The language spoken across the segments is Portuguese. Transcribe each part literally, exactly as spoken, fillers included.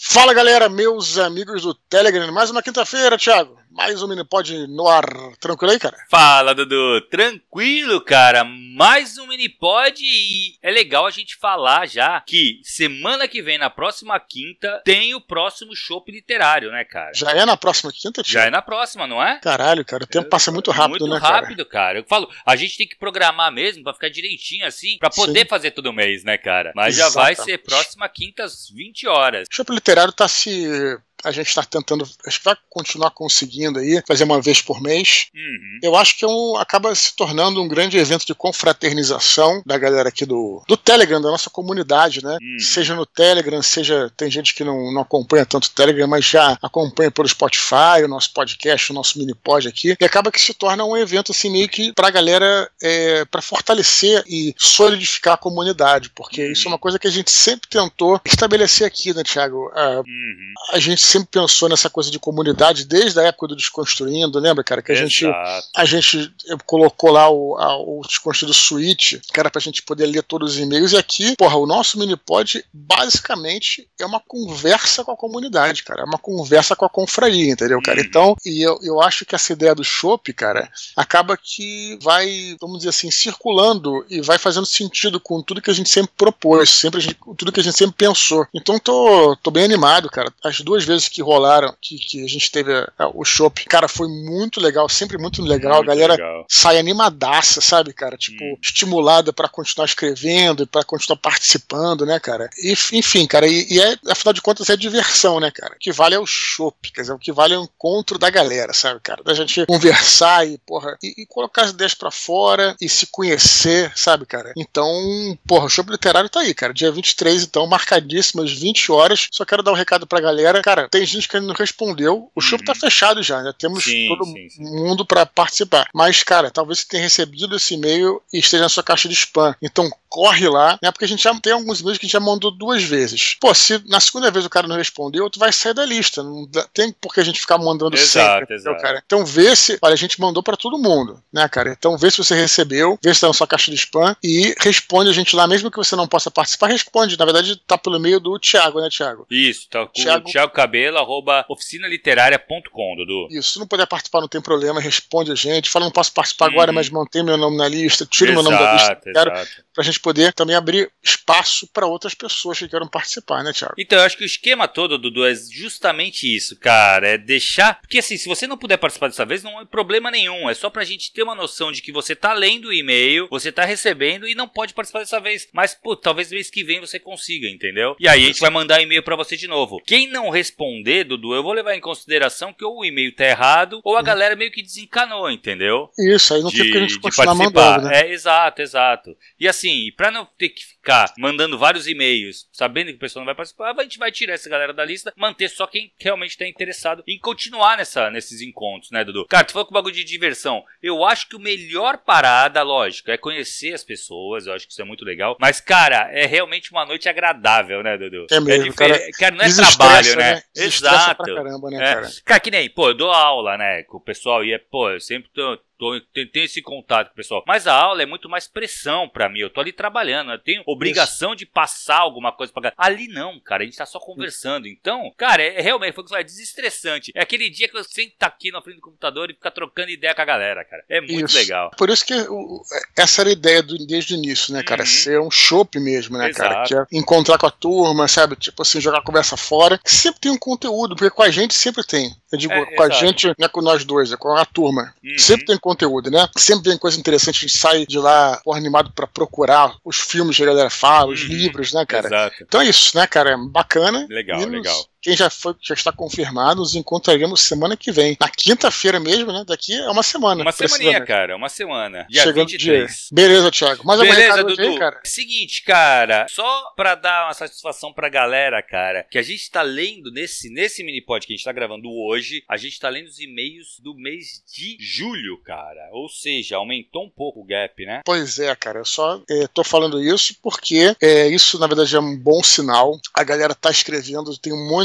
Fala galera, meus amigos do Telegram, mais uma quinta-feira, Thiago, mais um Minipod no ar, tranquilo aí, cara? Fala, Dudu, tranquilo, cara, mais um Minipod e é legal a gente falar já que semana que vem, na próxima quinta, tem o próximo Chopp Literário, né, cara? Já é na próxima quinta, Thiago? Já é na próxima, não é? Caralho, cara, o tempo passa muito rápido, muito né, cara? Muito rápido, cara. Eu falo, a gente tem que programar mesmo pra ficar direitinho assim, pra poder Sim. fazer todo mês, né, cara? Mas Exatamente. Já vai ser próxima quinta às vinte horas. O Chopp Literário tá se... A gente está tentando, acho que vai continuar conseguindo aí, fazer uma vez por mês. Uhum. Eu acho que é um, acaba se tornando um grande evento de confraternização da galera aqui do, do Telegram, da nossa comunidade, né? Uhum. Seja no Telegram, seja... Tem gente que não, não acompanha tanto o Telegram, mas já acompanha pelo Spotify, o nosso podcast, o nosso Minipod aqui. E acaba que se torna um evento assim meio que pra galera, é, pra fortalecer e solidificar a comunidade, porque uhum. isso é uma coisa que a gente sempre tentou estabelecer aqui, né, Thiago? A, uhum. a gente sempre pensou nessa coisa de comunidade desde a época do Desconstruindo, lembra, cara? Que a Exato. gente, a gente colocou lá o, a, o Desconstruindo Suite, que era pra gente poder ler todos os e-mails, e aqui, porra, o nosso Minipod basicamente é uma conversa com a comunidade, cara, é uma conversa com a confraria, entendeu, cara? Hum. Então, e eu, eu acho que essa ideia do Chopp, cara, acaba que vai, vamos dizer assim, circulando e vai fazendo sentido com tudo que a gente sempre propôs, sempre a gente, tudo que a gente sempre pensou. Então, tô, tô bem animado, cara. As duas vezes que rolaram, que, que a gente teve a, o Chopp, cara, foi muito legal, sempre muito legal, muito a galera legal. Sai animadaça, sabe, cara, tipo, hum. estimulada pra continuar escrevendo e pra continuar participando, né, cara, e, enfim, cara, e, e é, afinal de contas é diversão, né, cara, o que vale é o Chopp, quer dizer, o que vale é o encontro da galera, sabe, cara, da gente conversar e, porra, e, e colocar as ideias pra fora e se conhecer, sabe, cara, então, porra, o Chopp Literário tá aí, cara, dia vinte e três, então, marcadíssimo, às vinte horas, só quero dar um recado pra galera, cara, tem gente que ainda não respondeu. O Chopp uhum. tá fechado já, né? Temos sim, todo sim, sim. mundo pra participar. Mas, cara, talvez você tenha recebido esse e-mail e esteja na sua caixa de spam. Então, corre lá, né? Porque a gente já tem alguns e-mails que a gente já mandou duas vezes. Pô, se na segunda vez o cara não respondeu, tu vai sair da lista. Não dá, tem por que a gente ficar mandando exato, sempre. Exato. Cara? Então, vê se... Olha, a gente mandou pra todo mundo, né, cara? Então, vê se você recebeu, vê se tá na sua caixa de spam e responde a gente lá, mesmo que você não possa participar, responde. Na verdade, tá pelo e-mail do Thiago, né, Thiago? Isso, tá com Thiago... o Thiago Cabelo, arroba oficina literária ponto com, Dudu. Isso, se não puder participar, não tem problema, responde a gente, fala, não posso participar uhum. agora, mas mantém meu nome na lista, tira exato, meu nome da lista, quero, exato. pra gente poder também abrir espaço para outras pessoas que queiram participar, né, Thiago? Então, eu acho que o esquema todo, Dudu, é justamente isso, cara, é deixar, porque assim, se você não puder participar dessa vez, não é problema nenhum, é só pra gente ter uma noção de que você tá lendo o e-mail, você tá recebendo e não pode participar dessa vez, mas, pô, talvez mês que vem você consiga, entendeu? E aí a gente vai mandar e-mail pra você de novo. Quem não responder, Dudu, eu vou levar em consideração que ou o e-mail tá errado, ou a galera meio que desencanou, entendeu? Isso, aí não de, tem porque a gente de continuar participar. mandando, né? É, exato, exato. E assim, pra não ter que ficar mandando vários e-mails, sabendo que a pessoa não vai participar, a gente vai tirar essa galera da lista, manter só quem realmente tá interessado em continuar nessa, nesses encontros, né, Dudu? Cara, tu falou com o bagulho de diversão. Eu acho que o melhor parada, lógico, é conhecer as pessoas, eu acho que isso é muito legal, mas, cara, é realmente uma noite agradável, né, Dudu? É mesmo, é cara. Cara, não é trabalho, né? né? Exato. Pra caramba, né, é. cara? Cara, que nem, pô, eu dou aula, né, com o pessoal e é, pô, eu sempre tô... Tô, tenho esse contato com o pessoal. Mas a aula é muito mais pressão pra mim. Eu tô ali trabalhando. Eu tenho obrigação Isso. de passar alguma coisa pra galera. Ali não, cara. A gente tá só conversando. Então, cara, é, é realmente foi, é desestressante. É aquele dia que eu sento aqui na frente do computador e ficar trocando ideia com a galera, cara. É muito isso. legal. Por isso que o, essa era a ideia do, desde o início, né, cara? Uhum. Ser um chopp mesmo, né, Exato. cara? Que é encontrar com a turma, sabe? Tipo assim, jogar a conversa fora. Sempre tem um conteúdo, porque com a gente sempre tem. Eu digo, é, com exato. a gente, não é com nós dois, é com a turma. Uhum. Sempre tem conteúdo, né? Sempre tem coisa interessante, a gente sai de lá porra, animado pra procurar os filmes que a galera fala, os uhum. livros, né, cara? Exato. Então é isso, né, cara? Bacana. Legal, e legal. Nos... Quem já foi, já está confirmado, nos encontraremos semana que vem. Na quinta-feira mesmo, né? Daqui é uma semana. Uma semaninha, cara. Uma semana. Dia Chegando vinte e três. Dia. Beleza, Thiago. Mas Beleza, Dudu. Aí, cara. Seguinte, cara. Só pra dar uma satisfação pra galera, cara, que a gente tá lendo nesse, nesse mini-pod que a gente tá gravando hoje, a gente tá lendo os e-mails do mês de julho, cara. Ou seja, aumentou um pouco o gap, né? Pois é, cara. Eu só é, tô falando isso porque é, isso, na verdade, é um bom sinal. A galera tá escrevendo, tem um monte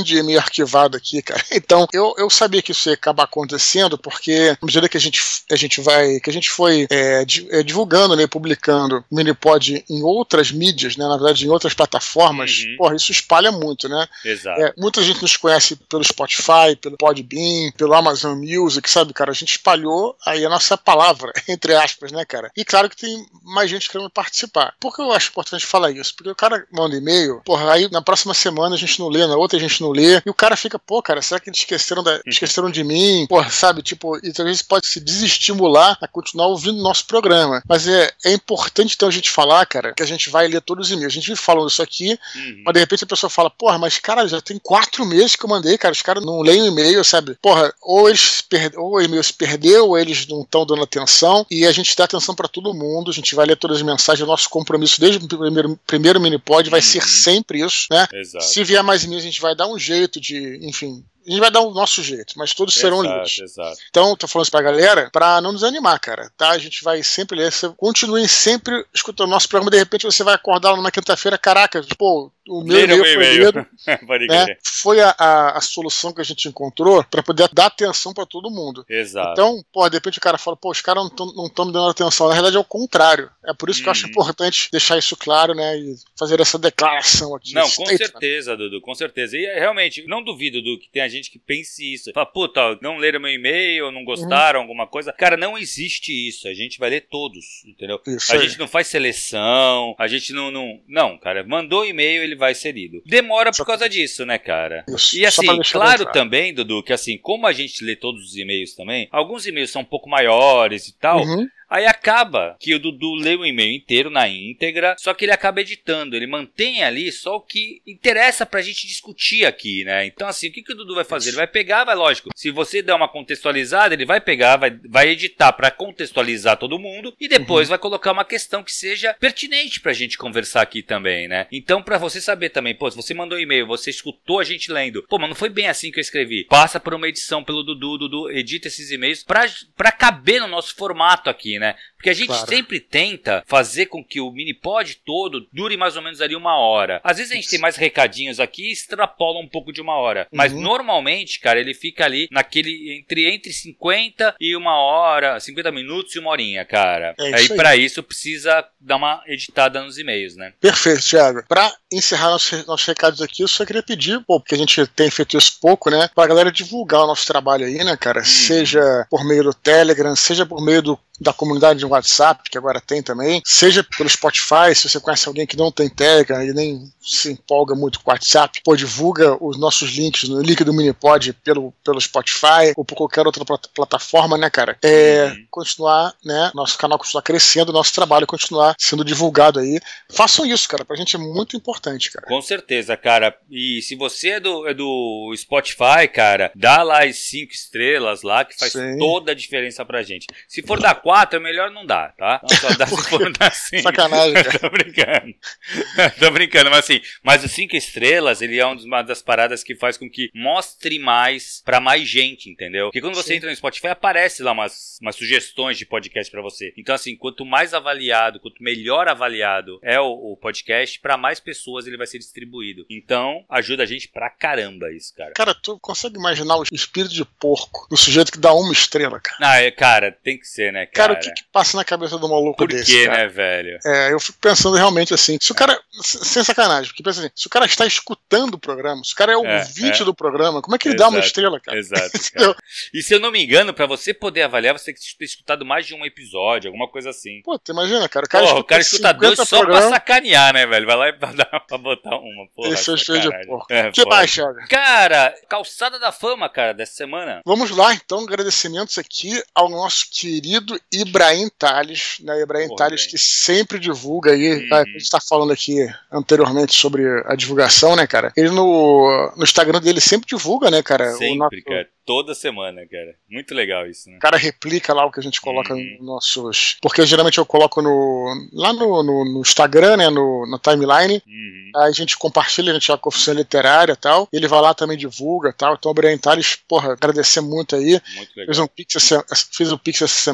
monte de e-mail arquivado aqui, cara. Então, eu, eu sabia que isso ia acabar acontecendo, porque à medida que a gente, a gente vai, que a gente foi é, divulgando, né, publicando o Minipod em outras mídias, né, na verdade em outras plataformas, uhum. porra, isso espalha muito, né? Exato. É, muita gente nos conhece pelo Spotify, pelo Podbean, pelo Amazon Music, sabe, cara? A gente espalhou aí a nossa palavra, entre aspas, né, cara? E claro que tem mais gente querendo participar. Por que eu acho importante falar isso? Porque o cara manda e-mail, porra, aí na próxima semana a gente não lê, na outra a gente não lê, e o cara fica, pô, cara, será que eles esqueceram, da, esqueceram de mim? Porra, sabe, tipo, e talvez pode se desestimular a continuar ouvindo o nosso programa. Mas é, é importante então a gente falar, cara, que a gente vai ler todos os e-mails. A gente vive falando isso aqui, uhum. mas de repente a pessoa fala, porra, mas cara, já tem quatro meses que eu mandei, cara, os caras não leem o e-mail, sabe? Porra, ou eles perde... ou o e-mail se perdeu, ou eles não estão dando atenção, e a gente dá atenção pra todo mundo, a gente vai ler todas as mensagens, o nosso compromisso desde o primeiro, primeiro Minipod vai uhum. ser sempre isso, né? Exato. Se vier mais e-mails, a gente vai dar um jeito de, enfim, a gente vai dar o nosso jeito, mas todos serão exato, lidos. Exato. Então, tô falando isso pra galera, pra não desanimar, cara, tá? A gente vai sempre ler, você continuem sempre escutando o nosso programa, de repente você vai acordar lá numa quinta-feira, caraca, pô, o meu e-mail foi lido, né? Foi a, a, a solução que a gente encontrou pra poder dar atenção pra todo mundo. Exato. Então, pô, de repente o cara fala, pô, os caras não estão me dando atenção. Na realidade é o contrário. É por isso que hum. eu acho importante deixar isso claro, né? E fazer essa declaração aqui. Não, com certeza, Dudu, com certeza. E realmente, não duvido, Dudu, que tem gente que pense isso. Fala, puta, não leram meu e-mail, não gostaram, uhum. alguma coisa. Cara, não existe isso. A gente vai ler todos, entendeu? Isso a aí. gente não faz seleção, a gente não... Não, não cara, mandou e-mail, ele vai ser lido. Demora por causa disso, né, cara? Isso. E assim, claro também, Dudu, que assim, como a gente lê todos os e-mails também, alguns e-mails são um pouco maiores e tal... Uhum. Aí acaba que o Dudu lê o e-mail inteiro na íntegra, só que ele acaba editando, ele mantém ali só o que interessa pra gente discutir aqui, né? Então assim, o que, que o Dudu vai fazer? Ele vai pegar, vai, lógico, se você der uma contextualizada, ele vai pegar, vai, vai editar pra contextualizar todo mundo e depois uhum. vai colocar uma questão que seja pertinente pra gente conversar aqui também, né? Então pra você saber também, pô, se você mandou um e-mail, você escutou a gente lendo, pô, mas não foi bem assim que eu escrevi, passa por uma edição pelo Dudu, Dudu edita esses e-mails pra, pra caber no nosso formato aqui, né? Porque a gente claro. sempre tenta fazer com que o Minipod todo dure mais ou menos ali uma hora. Às vezes a gente tem mais recadinhos aqui e extrapola um pouco de uma hora. Mas uhum. normalmente, cara, ele fica ali naquele entre, entre cinquenta e uma hora, cinquenta minutos e uma horinha, cara. É aí, aí pra isso precisa dar uma editada nos e-mails, né? Perfeito, Thiago. Pra encerrar nossos, nossos recados aqui, eu só queria pedir, pô, porque a gente tem feito isso pouco, né? Pra galera divulgar o nosso trabalho aí, né, cara? Uhum. Seja por meio do Telegram, seja por meio do da comunidade de WhatsApp, que agora tem também, seja pelo Spotify, se você conhece alguém que não tem Telegram e nem se empolga muito com o WhatsApp, pô, divulga os nossos links, no link do Minipod pelo, pelo Spotify ou por qualquer outra plat- plataforma, né, cara? É, uhum. continuar, né, nosso canal continuar crescendo, nosso trabalho continuar sendo divulgado aí. Façam isso, cara, pra gente é muito importante, cara. Com certeza, cara. E se você é do, é do Spotify, cara, dá lá as cinco estrelas lá, que faz Sim. toda a diferença pra gente. Se for dar quatro, é melhor não dar, tá? Não só dá se for dar cinco. Sacanagem, cara. Tô brincando. Tô brincando, mas assim, mas os cinco estrelas, ele é uma das paradas que faz com que mostre mais pra mais gente, entendeu? Porque quando você Sim. entra no Spotify, aparece lá umas, umas sugestões de podcast pra você. Então assim, quanto mais avaliado, quanto melhor avaliado é o, o podcast, pra mais pessoas ele vai ser distribuído. Então, ajuda a gente pra caramba isso, cara. Cara, tu consegue imaginar o espírito de porco do sujeito que dá uma estrela, cara? Ah, é, cara, tem que ser, né, cara? Cara, o que, que passa na cabeça do maluco Por desse, quê, cara? né, velho? É, eu fico pensando realmente assim, se o cara, sem sacanagem, porque pensa assim, se o cara está escutando o programa, se o cara é ouvinte é, é. do programa, como é que ele Exato, dá uma estrela, cara? Exato, cara. E se eu não me engano, pra você poder avaliar, você tem que ter escutado mais de um episódio, alguma coisa assim. Pô, tu imagina, cara, o cara porra, escuta, o cara escuta dois só programa. pra sacanear, né, velho? Vai lá e dá pra botar uma, porra. Esse é o espelho de porco. É, que mais, Thiago? Cara, calçada da fama, cara, dessa semana. Vamos lá, então, agradecimentos aqui ao nosso querido Ibrahim Tales, né, Ibrahim Porra, Tales bem. que sempre divulga aí, uhum. tá, a gente tá falando aqui anteriormente sobre a divulgação, né, cara, ele no, no Instagram dele sempre divulga, né, cara, sempre, o nosso, cara, toda semana, cara, muito legal isso, né. O cara replica lá o que a gente coloca uhum. nos nossos, porque geralmente eu coloco no, lá no, no, no Instagram, né, no, no timeline, uhum. aí a gente compartilha, a gente já com a oficina literária e tal, ele vai lá também divulga e tal, então o Ibrahim Tales, porra, agradecer muito aí, muito legal. fez um pix, fez um pix essa semana,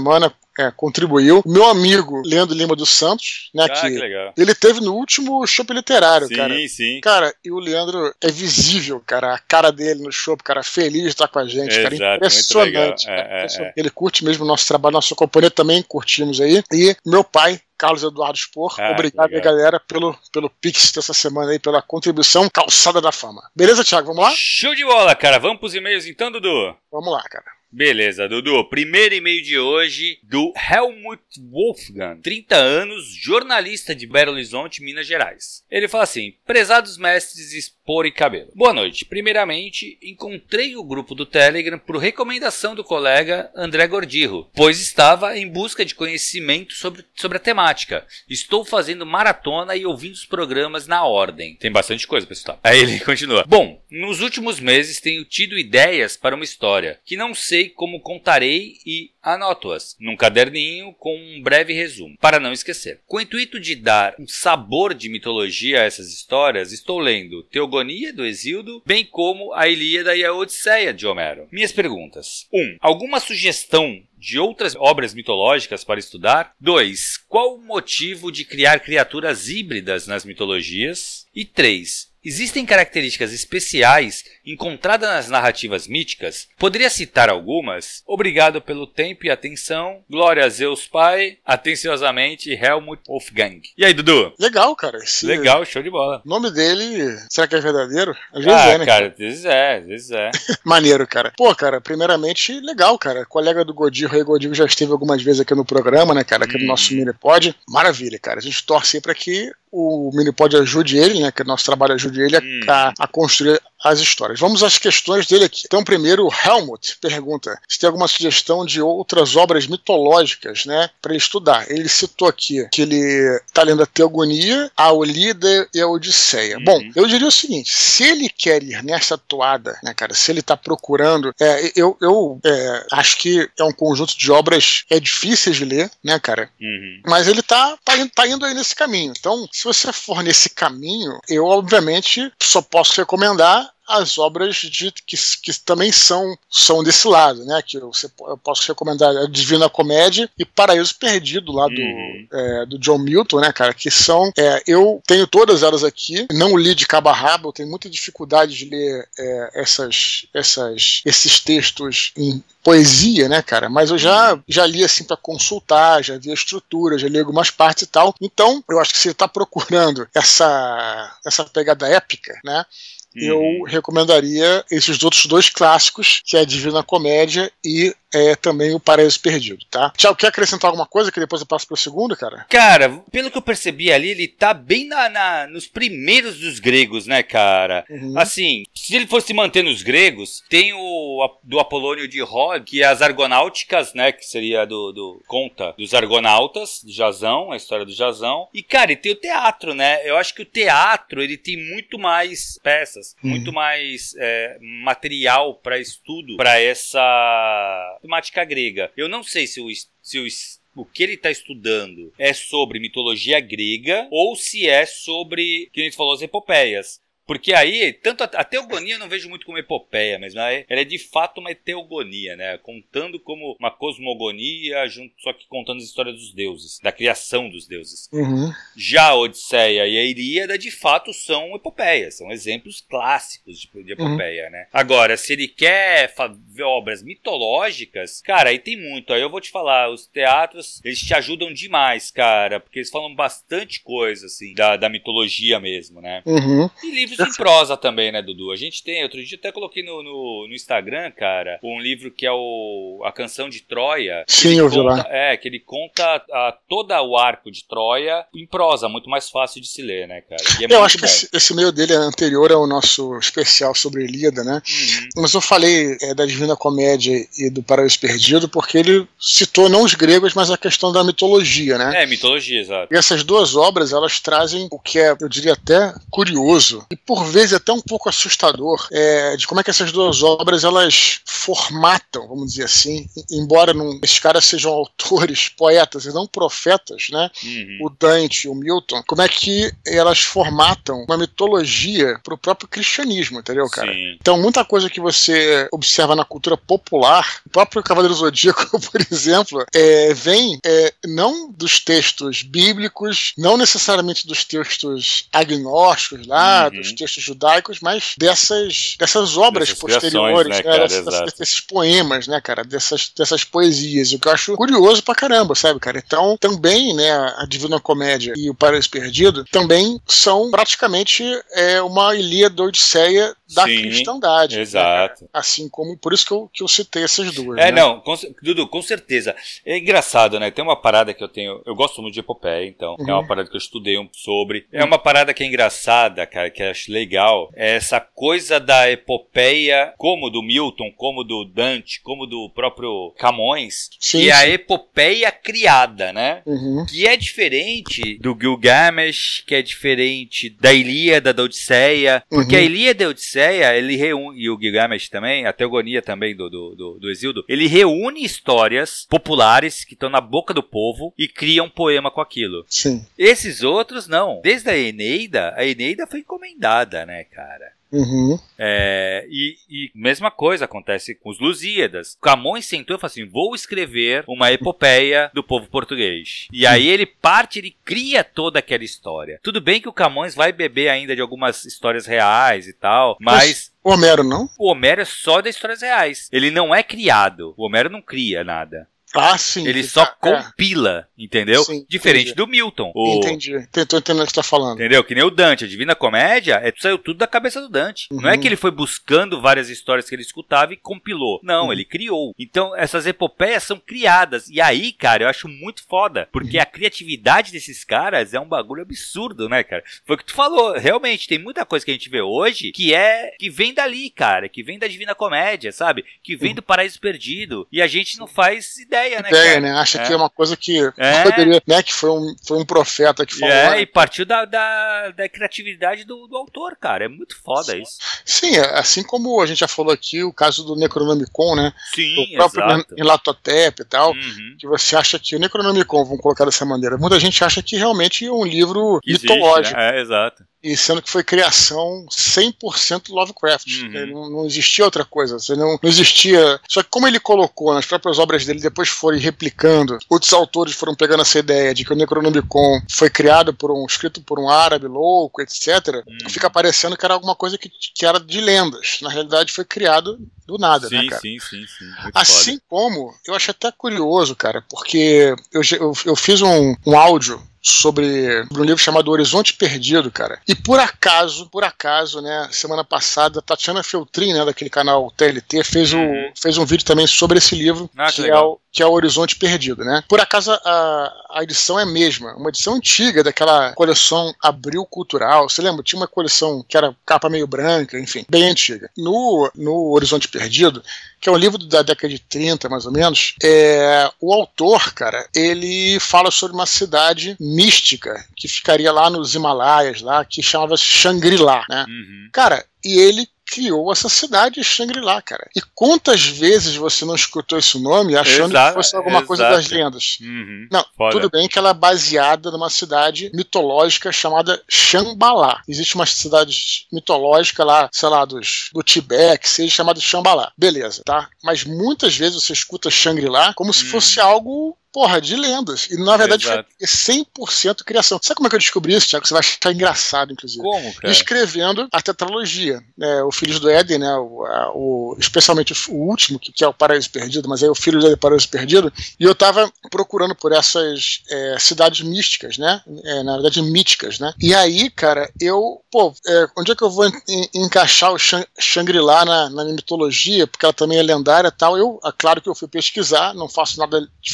é, contribuiu. Meu amigo Leandro Lima dos Santos, né? Ah, que, que legal. Ele teve no último Chopp Literário, sim, cara. Sim, sim. Cara, e o Leandro é visível, cara, a cara dele no Chopp, cara, feliz de estar com a gente, Exato, cara, impressionante. Muito legal. Cara, é, é, é. Ele curte mesmo o nosso trabalho, nossa companhia também curtimos aí. E meu pai, Carlos Eduardo Spor, ah, obrigado aí, galera, pelo, pelo Pix dessa semana aí, pela contribuição Calçada da Fama. Beleza, Thiago? Vamos lá? Show de bola, cara. Vamos pros e-mails então, Dudu? Vamos lá, cara. Beleza, Dudu. Primeiro e-mail de hoje do Helmut Wolfgang, trinta anos, jornalista de Belo Horizonte, Minas Gerais. Ele fala assim: prezados mestres Spor e Cabelo. Boa noite. Primeiramente, encontrei o grupo do Telegram por recomendação do colega André Gordirro, pois estava em busca de conhecimento sobre, sobre a temática. Estou fazendo maratona e ouvindo os programas na ordem. Tem bastante coisa, pessoal. Aí ele continua. Bom, nos últimos meses tenho tido ideias para uma história que não sei como contarei e anoto-as num caderninho com um breve resumo, para não esquecer. Com o intuito de dar um sabor de mitologia a essas histórias, estou lendo Teogonia, do Hesíodo, bem como a Ilíada e a Odisseia, de Homero. Minhas perguntas. um. Alguma sugestão de outras obras mitológicas para estudar? dois. Qual o motivo de criar criaturas híbridas nas mitologias? E três. Existem características especiais encontradas nas narrativas míticas? Poderia citar algumas? Obrigado pelo tempo e atenção. Glória a Zeus Pai. Atenciosamente, Helmut Wolfgang. E aí, Dudu? Legal, cara. Esse Legal, show de bola. O nome dele, será que é verdadeiro? Às vezes ah, é, né? cara, às vezes é, às vezes é. Maneiro, cara. Pô, cara, primeiramente, legal, cara. Colega do Godinho, Rei Godinho, já esteve algumas vezes aqui no programa, né, cara? Aqui hum. no nosso Minipod. Maravilha, cara. A gente torce aí pra que o Minipod ajude ele, né? Que o nosso trabalho ajude ele a, hum. a, a construir as histórias. Vamos às questões dele aqui. Então, primeiro, o Helmut pergunta se tem alguma sugestão de outras obras mitológicas, né, para ele estudar. Ele citou aqui que ele está lendo a Teogonia, a Ilíada e a Odisseia. Uhum. Bom, eu diria o seguinte: se ele quer ir nessa toada, né, cara, se ele está procurando, é, eu, eu é, acho que é um conjunto de obras é difíceis de ler, né, cara, uhum. mas ele tá, tá, indo, tá indo aí nesse caminho. Então, se você for nesse caminho, eu, obviamente, só posso recomendar as obras de, que, que também são, são desse lado, né? Que eu, eu posso recomendar a Divina Comédia e Paraíso Perdido, lá do, uhum. é, do John Milton, né, cara? Que são. É, eu tenho todas elas aqui, não li de cabo a rabo, eu tenho muita dificuldade de ler é, essas, essas, esses textos em poesia, né, cara? Mas eu já, já li assim para consultar, já vi a estrutura, já li algumas partes e tal. Então, eu acho que se ele está procurando essa, essa pegada épica, né? Eu uhum. recomendaria esses outros dois clássicos, que é a Divina Comédia e é, também o Paraíso Perdido, tá? Tiago, quer acrescentar alguma coisa que depois eu passo pro segundo, cara? Cara, pelo que eu percebi ali, ele tá bem na, na, nos primeiros dos gregos, né, cara? Uhum. Assim, se ele fosse manter nos gregos, tem o do Apolônio de Rhodes, que é as Argonáuticas, né, que seria do, do conta dos Argonautas, do Jasão, a história do Jasão. E, cara, e tem o teatro, né? Eu acho que o teatro, ele tem muito mais peças, uhum. muito mais é, material para estudo, para essa temática grega. Eu não sei se o, se o, o que ele está estudando é sobre mitologia grega ou se é sobre, que a gente falou, as epopeias. Porque aí, tanto a, a teogonia eu não vejo muito como epopeia mesmo, ela é, ela é de fato uma teogonia, né? Contando como uma cosmogonia, junto, só que contando as histórias dos deuses, da criação dos deuses. Uhum. Já a Odisseia e a Ilíada, de fato, são epopeias, são exemplos clássicos de, de epopeia, uhum. né? Agora, se ele quer ver obras mitológicas, cara, aí tem muito. Aí eu vou te falar, os teatros, eles te ajudam demais, cara, porque eles falam bastante coisa, assim, da, da mitologia mesmo, né? Uhum. E livros em prosa também, né, Dudu? A gente tem, outro dia até coloquei no, no, no Instagram, cara, um livro que é o A Canção de Troia. Sim, eu vi lá. É, que ele conta a, todo o arco de Troia em prosa, muito mais fácil de se ler, né, cara? E é eu acho bom. que esse, esse meio dele é anterior ao nosso especial sobre Ilíada, né? Uhum. Mas eu falei é, da Divina Comédia e do Paraíso Perdido porque ele citou não os gregos, mas a questão da mitologia, né? É, mitologia, exato. E essas duas obras, elas trazem o que é, eu diria até, curioso e por vezes até um pouco assustador é, de como é que essas duas obras elas formatam, vamos dizer assim, embora não, esses caras sejam autores, poetas e não profetas, né? Uhum. O Dante e o Milton, como é que elas formatam uma mitologia para o próprio cristianismo, entendeu, cara? Sim. Então, muita coisa que você observa na cultura popular, o próprio Cavaleiro Zodíaco, por exemplo, é, vem é, não dos textos bíblicos, não necessariamente dos textos agnósticos lá, uhum. dos textos judaicos, mas dessas, dessas obras dessas posteriores, né, né, cara, dessas, desses poemas, né, cara, dessas, dessas poesias, o que eu acho curioso pra caramba, sabe, cara? Então, também, né, a Divina Comédia e o Paraíso Perdido também são praticamente é, uma Ilíada Odisseia da Sim, cristandade. Exato. Né, assim como, por isso que eu, que eu citei essas duas. É, né? não, com, Dudu, com certeza. É engraçado, né? Tem uma parada que eu tenho, eu gosto muito de epopeia, então, uhum. é uma parada que eu estudei um, sobre. É uma parada que é engraçada, cara, que eu acho legal. É essa coisa da epopeia, como do Milton, como do Dante, como do próprio Camões, sim, e a epopeia criada, né? Uhum. Que é diferente do Gilgamesh, que é diferente da Ilíada, da Odisseia, porque uhum. a Ilíada e a Odisseia, ele reúne, e o Gilgamesh também, a Teogonia também do, do, do, do Exildo, ele reúne histórias populares que estão na boca do povo e cria um poema com aquilo. Sim. Esses outros, não. Desde a Eneida, a Eneida foi encomendada, né, cara? Uhum. É, e, e mesma coisa acontece com os Lusíadas. Camões sentou e falou assim, vou escrever uma epopeia do povo português. E aí ele parte, ele cria toda aquela história. Tudo bem que o Camões vai beber ainda de algumas histórias reais e tal, mas... O Homero não? O Homero é só das histórias reais. Ele não é criado. O Homero não cria nada. Ah, sim. Ele só tá, compila, é. entendeu? Sim, Diferente entendi. do Milton. O... Entendi. Tô entendendo o que você tá falando. Entendeu? Que nem o Dante. A Divina Comédia é, saiu tudo da cabeça do Dante. Uhum. Não é que ele foi buscando várias histórias que ele escutava e compilou. Não, uhum. ele criou. Então, essas epopeias são criadas. E aí, cara, eu acho muito foda. Porque uhum. a criatividade desses caras é um bagulho absurdo, né, cara? Foi o que tu falou. Realmente, tem muita coisa que a gente vê hoje que é... que vem dali, cara. Que vem da Divina Comédia, sabe? Que vem uhum. do Paraíso Perdido. E a gente não faz ideia. Ideia, né, ideia, né? Acha é. que é uma coisa que é. poderia, né? Que foi um, foi um profeta que falou. É, né? e partiu da, da, da criatividade do, do autor, cara. É muito foda Sim. isso. Sim, assim como a gente já falou aqui, o caso do Necronomicon, né? Sim, o próprio exato. Nyarlathotep e tal, uhum. que você acha que o Necronomicon, vamos colocar dessa maneira, muita gente acha que realmente é um livro que mitológico. Existe, né? É, exato. E sendo que foi criação cem por cento Lovecraft. Uhum. Não, não existia outra coisa. Não, não existia... Só que como ele colocou nas próprias obras dele, depois foram replicando, outros autores foram pegando essa ideia de que o Necronomicon foi criado por um... escrito por um árabe louco, etcétera. Uhum. Fica parecendo que era alguma coisa que, que era de lendas. Na realidade foi criado do nada, sim, né, cara? Sim, sim, sim. Muito assim foda. Como, eu acho até curioso, cara, porque eu, eu, eu fiz um, um áudio sobre, sobre um livro chamado Horizonte Perdido, cara. E por acaso, por acaso, né, semana passada, a Tatiana Feltrin, né, daquele canal T L T, fez, um, uhum. fez um vídeo também sobre esse livro, ah, que, que, é o, que é o Horizonte Perdido, né. Por acaso, a, a edição é a mesma, uma edição antiga daquela coleção Abril Cultural, você lembra? Tinha uma coleção que era capa meio branca, enfim, bem antiga. No, no Horizonte Perdido, que é um livro da década de trinta, mais ou menos, é, o autor, cara, ele fala sobre uma cidade mística que ficaria lá nos Himalaias, lá, que chamava Shangri-La, né? Uhum. Cara, e ele criou essa cidade Shangri-La, cara. E quantas vezes você não escutou esse nome achando exato, que fosse alguma exato. coisa das lendas? Uhum. Não, Foda. Tudo bem que ela é baseada numa cidade mitológica chamada Shambhala. Existe uma cidade mitológica lá, sei lá, dos, do Tibete, que seja chamada Shambhala. Beleza, tá? Mas muitas vezes você escuta Shangri-La como se uhum. fosse algo... porra, de lendas. E na verdade Exato. foi cem por cento criação. Sabe como é que eu descobri isso, Thiago? Você vai achar engraçado, inclusive. Como, cara? Escrevendo a tetralogia. É, o Filhos do Éden, né? O, a, o, especialmente o último, que, que é o Paraíso Perdido, mas aí o Filho do Éden, Paraíso Perdido. E eu tava procurando por essas é, cidades místicas, né? É, na verdade, míticas, né? E aí, cara, eu... Pô, é, onde é que eu vou en, en, encaixar o Shangri-La na, na mitologia? Porque ela também é lendária e tal. Eu, é claro que eu fui pesquisar, não faço nada de forma leviana,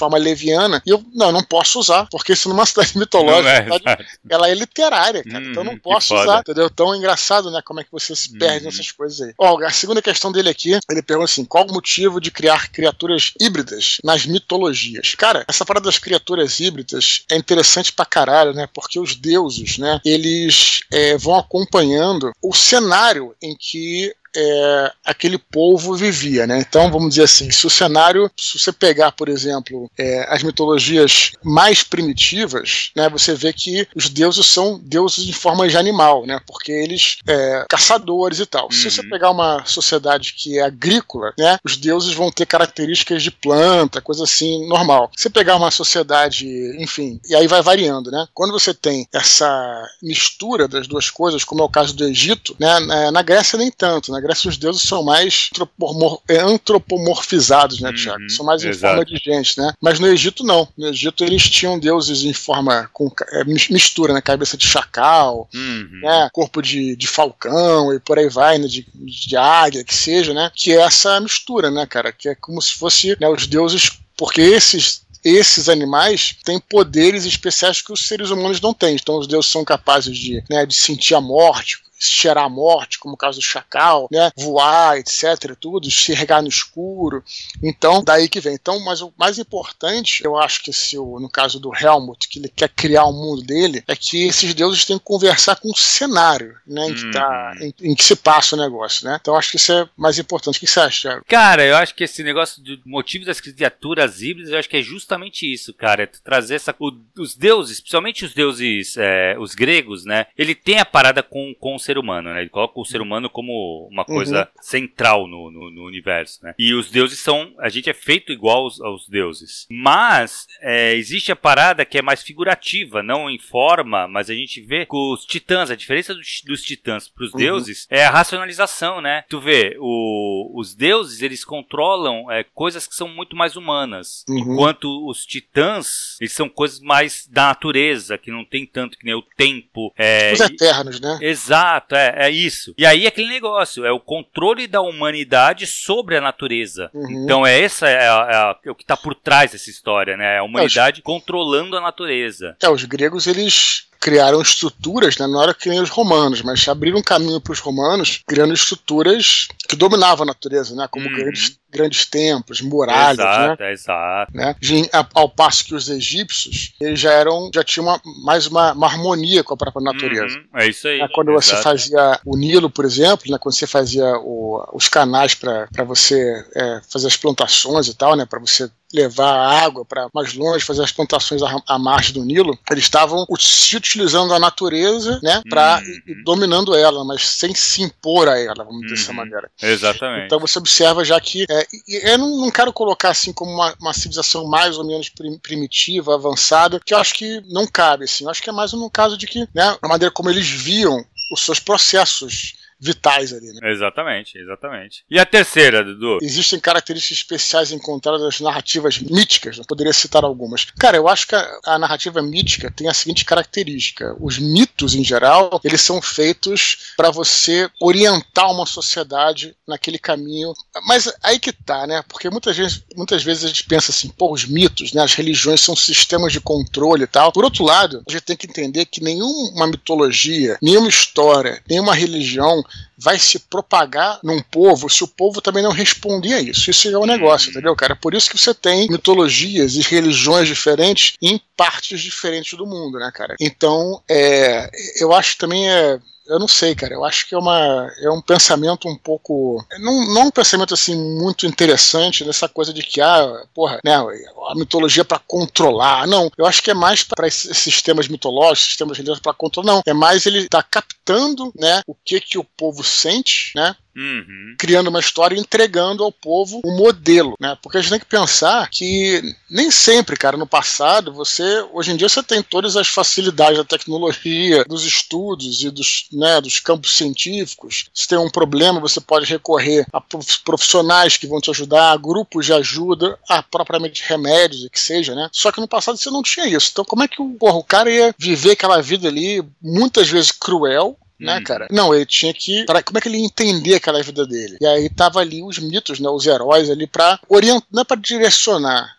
shakespeariana, e eu, não, eu não posso usar, porque isso numa cidade mitológica, é, cidade, ela é literária, cara, hum, então eu não posso foda. usar, entendeu? Tão engraçado, né, como é que você se perde Uhum. nessas coisas aí. Ó, a segunda questão dele aqui, ele pergunta assim, qual o motivo de criar criaturas híbridas nas mitologias? Cara, essa parada das criaturas híbridas é interessante pra caralho, né, porque os deuses, né, eles é, vão acompanhando o cenário em que É, aquele povo vivia, né? Então, vamos dizer assim, se o cenário, se você pegar, por exemplo, é, as mitologias mais primitivas, né, você vê que os deuses são deuses em forma de animal, né? Porque eles, é, caçadores e tal. Uhum. Se você pegar uma sociedade que é agrícola, né, os deuses vão ter características de planta, coisa assim, normal. Se você pegar uma sociedade, enfim, e aí vai variando, né? Quando você tem essa mistura das duas coisas, como é o caso do Egito, né, na Grécia nem tanto, na Grécia os deuses são mais antropomorfizados, né, Tiago? Uhum, são mais em exato. Forma de gente, né? Mas no Egito não. No Egito eles tinham deuses em forma com é, mistura, né? Cabeça de chacal, uhum. né? Corpo de, de falcão e por aí vai, né? De, de águia, que seja, né? Que é essa mistura, né, cara? Que é como se fosse, né, os deuses, porque esses esses animais têm poderes especiais que os seres humanos não têm. Então os deuses são capazes de, né, de sentir a morte, cheirar a morte, como o caso do chacal, né, voar, etc, tudo, enxergar no escuro. Então, daí que vem. Então, mas o mais importante, eu acho que se o, no caso do Helmut, que ele quer criar o mundo dele, é que esses deuses têm que conversar com o cenário, né, em que, tá, em, em que se passa o negócio, né? Então, acho que isso é mais importante. O que você acha, Thiago? Cara, eu acho que esse negócio do motivo das criaturas híbridas, eu acho que é justamente isso, cara, é trazer essa, o, os deuses, principalmente os deuses, é, os gregos, né, ele tem a parada com, com o ser humano, né? Ele coloca o ser humano como uma coisa uhum. central no, no, no universo, né? E os deuses são... A gente é feito igual aos, aos deuses. Mas é, existe a parada que é mais figurativa, não em forma, mas a gente vê com os titãs. A diferença dos, dos titãs para os uhum. deuses é a racionalização, né? Tu vê, o, os deuses, eles controlam é, coisas que são muito mais humanas. Uhum. Enquanto os titãs, eles são coisas mais da natureza, que não tem tanto que nem o tempo. É, os eternos, né? Exato. É, é isso. E aí aquele negócio, é o controle da humanidade sobre a natureza. Uhum. Então é essa é, a, é o que está por trás dessa história, né? A humanidade é, os... controlando a natureza. É, os gregos, eles criaram estruturas, né? Não era que nem os romanos, mas abriram um caminho para os romanos, criando estruturas que dominavam a natureza, né? Como uhum. grandes, grandes templos, muralhas, exato, né? Exato, né? Ao passo que os egípcios, eles já eram, já tinham uma, mais uma, uma harmonia com a própria natureza. Uhum. É isso aí. É, quando exato. Você fazia o Nilo, por exemplo, né? Quando você fazia o, os canais para você é, fazer as plantações e tal, né? Para você levar a água para mais longe, fazer as plantações à, à margem do Nilo, eles estavam se utilizando da natureza, né, para uhum. dominando ela, mas sem se impor a ela, vamos dizer dessa uhum. maneira. Exatamente. Então você observa já que é, eu não, não quero colocar assim como uma, uma civilização mais ou menos prim, primitiva, avançada, que eu acho que não cabe, assim. Eu acho que é mais no caso de que, né, a maneira como eles viam os seus processos vitais ali, né? Exatamente, exatamente. E a terceira, Dudu? Existem características especiais encontradas nas narrativas míticas, eu poderia citar algumas. Cara, eu acho que a, a narrativa mítica tem a seguinte característica: os mitos, em geral, eles são feitos para você orientar uma sociedade naquele caminho. Mas aí que tá, né? Porque muitas vezes, muitas vezes a gente pensa assim, pô, os mitos, né? As religiões são sistemas de controle e tal. Por outro lado, a gente tem que entender que nenhuma mitologia, nenhuma história, nenhuma religião vai se propagar num povo se o povo também não responder a isso. Isso é um negócio, entendeu, cara? Por isso que você tem mitologias e religiões diferentes em partes diferentes do mundo, né, cara? Então, é, eu acho que também é... Eu não sei, cara, eu acho que é, uma, é um pensamento um pouco... Não, não um pensamento, assim, muito interessante nessa coisa de que, ah, porra, né, a mitologia para controlar. Não, eu acho que é mais para esses sistemas mitológicos, sistemas religiosos para controlar. Não, é mais ele tá captando, né, o que que o povo sente, né, Uhum. criando uma história e entregando ao povo um modelo, né? Porque a gente tem que pensar que nem sempre, cara, no passado, você, hoje em dia você tem todas as facilidades da tecnologia, dos estudos e dos, né, dos campos científicos. Se tem um problema, você pode recorrer a profissionais que vão te ajudar, a grupos de ajuda, a propriamente remédios e que seja, né? Só que no passado você não tinha isso. Então como é que o, porra, o cara ia viver aquela vida ali, muitas vezes cruel, né, cara? Não, ele tinha que... Pra, como é que ele ia entender aquela vida dele? E aí tava ali os mitos, né, os heróis ali pra orientar, não é pra direcionar,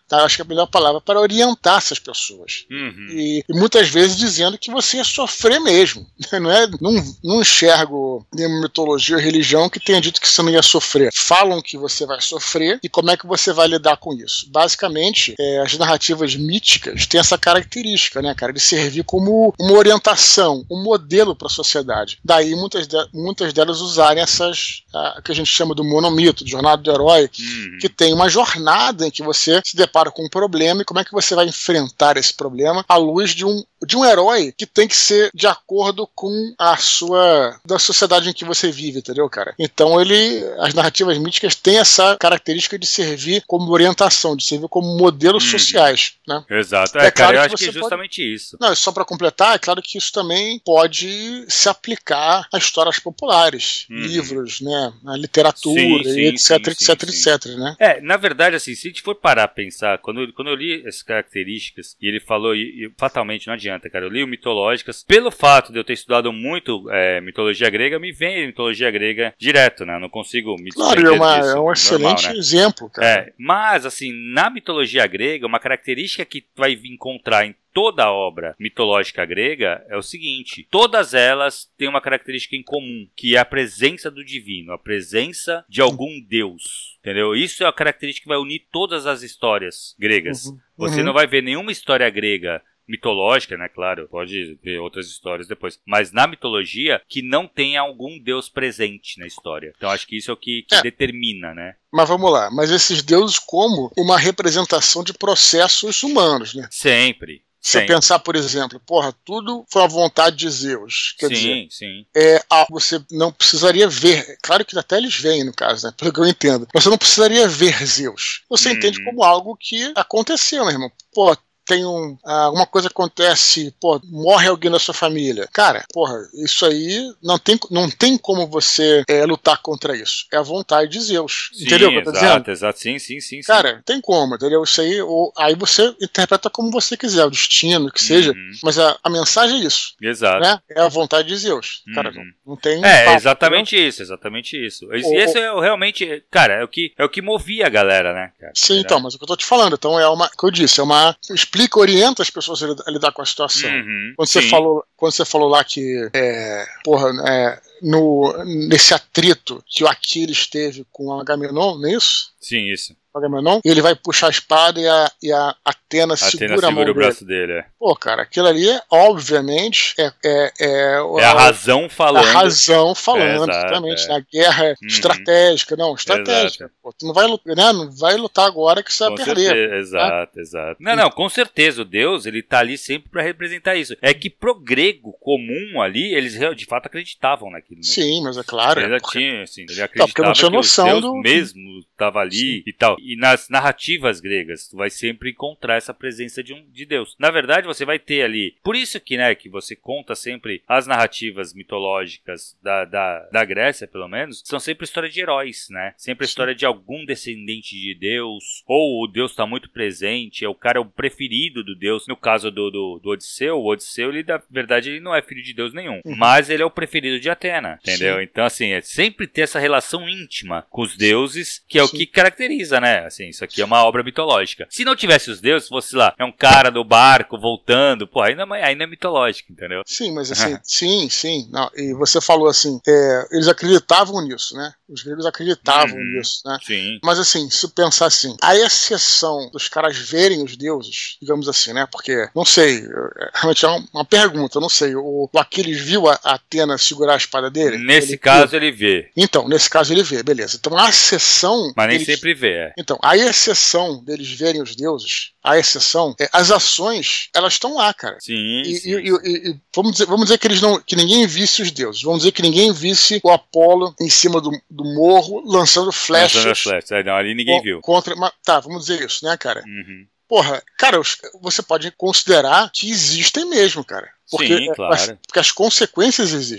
tá? Acho que é a melhor palavra, para orientar essas pessoas. Uhum. E, e muitas vezes dizendo que você ia sofrer mesmo. Não, é, não, não enxergo nenhuma mitologia ou religião que tenha dito que você não ia sofrer. Falam que você vai sofrer e como é que você vai lidar com isso. Basicamente, é, as narrativas míticas têm essa característica, né, cara, de servir como uma orientação, um modelo para a sociedade. Daí muitas, de, muitas delas usarem essas, a, que a gente chama do monomito, de jornada do herói, uhum. que tem uma jornada em que você se depara com um problema e como é que você vai enfrentar esse problema à luz de um, de um herói que tem que ser de acordo com a sua, da sociedade em que você vive, entendeu, cara? Então ele, as narrativas míticas têm essa característica de servir como orientação, de servir como modelos uhum. sociais, né? Exato. É, é claro, cara, eu acho que é justamente pode... isso. Não, só para completar, é claro que isso também pode se aplicar a histórias populares, uhum. livros, né, a literatura, sim, sim, etc, sim, etc, sim, etc, sim. né? É, na verdade, assim, se a gente for parar a pensar, quando eu, quando eu li essas características, e ele falou, e, e fatalmente não adianta, cara, eu li o mitológicas, pelo fato de eu ter estudado muito é, mitologia grega, me vem mitologia grega direto, né? Eu não consigo me Claro, é, uma, disso, é um excelente normal, né? exemplo, cara. É, mas, assim, na mitologia grega, uma característica que tu vai encontrar em toda a obra mitológica grega é o seguinte: todas elas têm uma característica em comum, que é a presença do divino, a presença de algum deus, entendeu? Isso é a característica que vai unir todas as histórias gregas. Uhum. Você uhum. não vai ver nenhuma história grega mitológica, né, claro, pode ver outras histórias depois, mas na mitologia que não tenha algum deus presente na história. Então acho que isso é o que, que é. determina, né? Mas vamos lá, mas esses deuses como uma representação de processos humanos, né? Sempre. Se você pensar, por exemplo, porra, tudo foi a vontade de Zeus. Quer sim, dizer, sim. É, você não precisaria ver, claro que até eles veem no caso, né? Pelo que eu entendo. Você não precisaria ver Zeus. Você hum. entende como algo que aconteceu, meu irmão. Pô, tem um, alguma coisa acontece, pô, morre alguém da sua família. Cara, porra, isso aí não tem, não tem como você é, lutar contra isso. É a vontade de Zeus. Sim, entendeu o que eu tô exato, dizendo? Exato, sim, sim, sim. Cara, sim. tem como, entendeu? Isso aí, ou, aí você interpreta como você quiser, o destino, que seja, uhum. mas a, a mensagem é isso. Exato. Né? É a vontade de Zeus. Uhum. Cara, não, não tem... É, papo, exatamente entendeu? isso, exatamente isso. E esse é o, realmente, cara, é o, que, é o que movia a galera, né? Cara? Sim, Era... então, mas o que eu tô te falando, então é uma, que eu disse, é uma, explica, orienta as pessoas a lidar com a situação. Uhum, quando, você falou, quando você falou lá que, é, porra, é, no, nesse atrito que o Aquiles teve com o Agamenon, não é isso? Sim, isso. Agamenon, ele vai puxar a espada e a, e a Atena, Atena segura, segura a mão o braço dele. dele é. Pô, cara, aquilo ali, obviamente, é, é, é, é a, a razão falando. A razão falando, é, exatamente. É. Na guerra uhum. estratégica, não, estratégica. Pô, tu não vai, né, não vai lutar agora que você com vai perder. Certeza. Exato, né? exato. Não, não, com certeza, o Deus, ele tá ali sempre pra representar isso. É que pro grego comum ali, eles de fato acreditavam naquilo. Né? Sim, mas é claro. Ele, porque... tinha, assim, ele acreditava não, não tinha que noção o Deus do... mesmo estava ali Sim. e tal. E nas narrativas gregas, tu vai sempre encontrar essa presença de, um, de Deus. Na verdade, você vai ter ali... Por isso que, né, que você conta sempre as narrativas mitológicas da, da, da Grécia, pelo menos, são sempre história de heróis, né? Sempre a história de algum descendente de Deus, ou o Deus está muito presente, é o cara é o preferido do Deus. No caso do, do, do Odisseu, o Odisseu, ele, na verdade, ele não é filho de Deus nenhum, uhum. mas ele é o preferido de Atena, entendeu? Sim. Então, assim, é sempre ter essa relação íntima com os deuses, que é Sim. o que caracteriza, né? Assim, isso aqui é uma obra mitológica. Se não tivesse os deuses, fosse lá, é um cara do barco voltando, pô, ainda, ainda é mitológico, entendeu? Sim, mas assim, sim, sim. Não, e você falou assim, é, eles acreditavam nisso, né? Os gregos acreditavam uhum. nisso, né? Sim. Mas assim, se pensar assim, a exceção dos caras verem os deuses, digamos assim, né? Porque, não sei, realmente é uma pergunta, eu não sei, o, o Aquiles viu a Atena segurar a espada dele? Nesse ele caso viu? ele vê. Então, nesse caso ele vê, beleza. Então a exceção... Mas nem eles... sempre vê, é. Então, a exceção deles verem os deuses, a exceção, é, as ações, elas estão lá, cara. Sim, e, sim, e, e, e vamos dizer, vamos dizer que, eles não, que ninguém visse os deuses, vamos dizer que ninguém visse o Apolo em cima do, do morro lançando flechas. Lançando flechas, é, não, ali ninguém viu. Contra, mas, tá, vamos dizer isso, né, cara? Uhum. Porra, cara, você pode considerar que existem mesmo, cara. Porque, Sim, claro. Porque as consequências existem.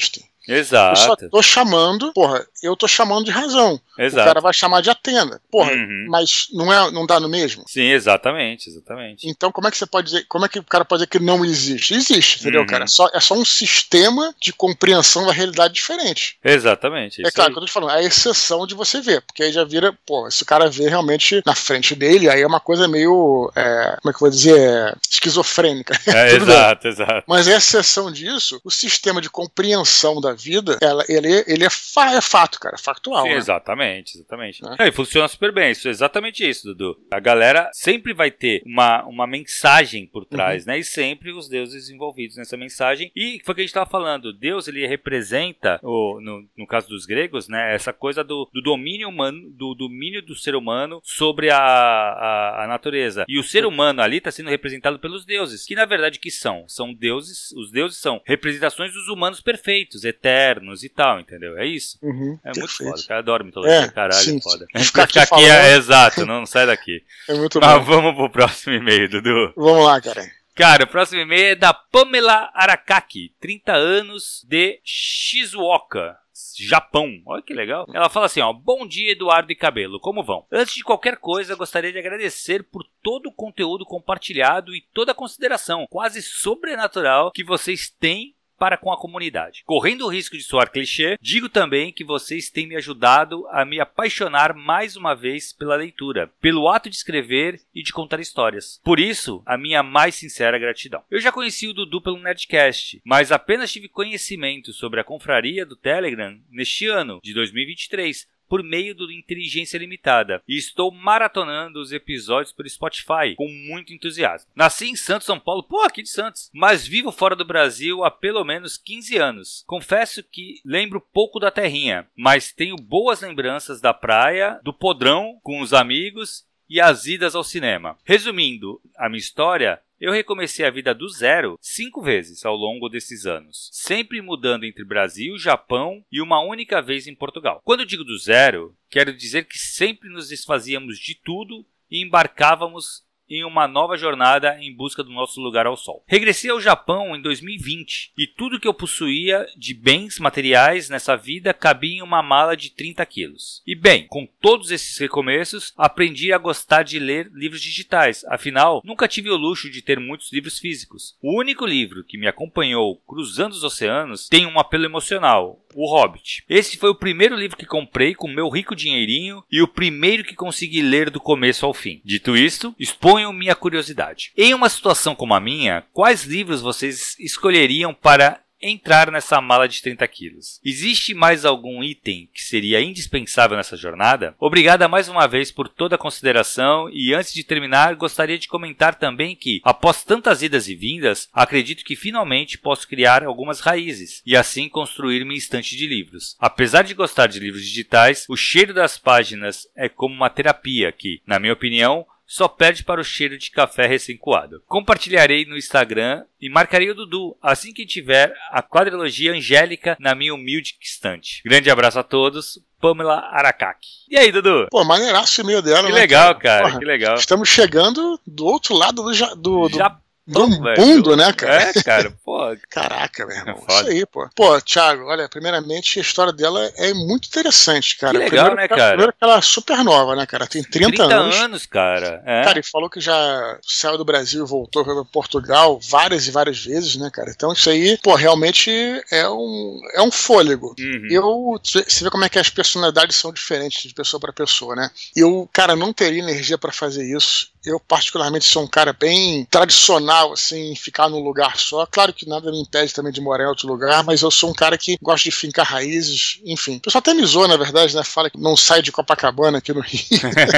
Exato. Eu só tô chamando, porra, eu tô chamando de razão. Exato. O cara vai chamar de Atena. Porra, Uhum. mas não, é, não dá no mesmo? Sim, exatamente, exatamente. Então como é que você pode dizer, como é que o cara pode dizer que não existe? Existe, entendeu, Uhum. cara? Só, é só um sistema de compreensão da realidade diferente. Exatamente. É claro, que eu tô te falando, é a exceção de você ver, porque aí já vira, pô, esse cara vê realmente na frente dele, aí é uma coisa meio, é, como é que eu vou dizer, esquizofrênica. É, exato, bem. exato. Mas a exceção disso, o sistema de compreensão da vida, ela, ele, ele é, fa é fato, cara, factual. Sim, né? Exatamente, exatamente. É. É, e funciona super bem, isso é exatamente isso, Dudu. A galera sempre vai ter uma, uma mensagem por trás, uhum. né? E sempre os deuses envolvidos nessa mensagem. E foi o que a gente estava falando, Deus, ele representa, o, no, no caso dos gregos, né? Essa coisa do, do domínio humano, do domínio do ser humano sobre a, a, a natureza. E o ser humano ali está sendo representado pelos deuses, que na verdade que são? São deuses, os deuses são representações dos humanos perfeitos, eternos e tal, entendeu? É isso. Uhum, é perfeito. muito foda, o cara adora mitologia, é, caralho, sim, é foda. Sim. Ficar aqui, aqui é, é exato, não, não sai daqui. É muito Mas bom. vamos pro próximo e-mail, Dudu. Vamos lá, cara. Cara, o próximo e-mail é da Pamela Arakaki, trinta anos, de Shizuoka, Japão. Olha que legal. Ela fala assim, ó, bom dia, Eduardo e Cabelo, como vão? Antes de qualquer coisa, gostaria de agradecer por todo o conteúdo compartilhado e toda a consideração quase sobrenatural que vocês têm para com a comunidade. Correndo o risco de soar clichê, digo também que vocês têm me ajudado a me apaixonar mais uma vez pela leitura, pelo ato de escrever e de contar histórias. Por isso, a minha mais sincera gratidão. Eu já conheci o Dudu pelo Nerdcast, mas apenas tive conhecimento sobre a confraria do Telegram neste ano, de dois mil e vinte e três, por meio do Inteligência Limitada, e estou maratonando os episódios pelo Spotify com muito entusiasmo. Nasci em Santos, São Paulo, pô, aqui de Santos, mas vivo fora do Brasil há pelo menos quinze anos. Confesso que lembro pouco da terrinha, mas tenho boas lembranças da praia, do podrão com os amigos e as idas ao cinema. Resumindo a minha história, eu recomecei a vida do zero cinco vezes ao longo desses anos, sempre mudando entre Brasil, Japão e uma única vez em Portugal. Quando digo do zero, quero dizer que sempre nos desfazíamos de tudo e embarcávamos em uma nova jornada em busca do nosso lugar ao sol. Regressei ao Japão em dois mil e vinte e tudo que eu possuía de bens materiais nessa vida cabia em uma mala de trinta quilos. E bem, com todos esses recomeços, aprendi a gostar de ler livros digitais, afinal, nunca tive o luxo de ter muitos livros físicos. O único livro que me acompanhou cruzando os oceanos tem um apelo emocional, O Hobbit. Esse foi o primeiro livro que comprei com meu rico dinheirinho e o primeiro que consegui ler do começo ao fim. Dito isto, exponho minha curiosidade. Em uma situação como a minha, quais livros vocês escolheriam para entrar nessa mala de trinta quilos? Existe mais algum item que seria indispensável nessa jornada? Obrigada mais uma vez por toda a consideração e antes de terminar, gostaria de comentar também que, após tantas idas e vindas, acredito que finalmente posso criar algumas raízes e assim construir minha estante de livros. Apesar de gostar de livros digitais, o cheiro das páginas é como uma terapia que, na minha opinião, só perde para o cheiro de café recém-coado. Compartilharei no Instagram e marcarei o Dudu assim que tiver a quadrilogia Angélica na minha humilde estante. Grande abraço a todos, Pamela Arakaki. E aí, Dudu? Pô, maneiraço o e-mail dela, que né, legal, cara, cara Porra, que legal. Estamos chegando do outro lado do... Ja, do, do... Já... do velho. mundo, né, cara? É, cara, pô. Caraca, meu irmão. É isso aí, pô. Pô, Thiago, olha, primeiramente a história dela é muito interessante, cara. Que legal, primeiro, né, cara? Primeiro que ela é super nova, né, cara? Tem trinta, trinta anos. anos, cara. É. Cara, e falou que já saiu do Brasil e voltou para Portugal várias e várias vezes, né, cara? Então isso aí, pô, realmente é um, é um fôlego. Uhum. Eu, você vê como é que as personalidades são diferentes de pessoa para pessoa, né? Eu, cara, não teria energia para fazer isso. Eu, particularmente, sou um cara bem tradicional, assim, ficar num lugar só. Claro que nada me impede também de morar em outro lugar, mas eu sou um cara que gosta de fincar raízes, enfim. O pessoal até me zoa, na verdade, né? Fala que não sai de Copacabana aqui no Rio.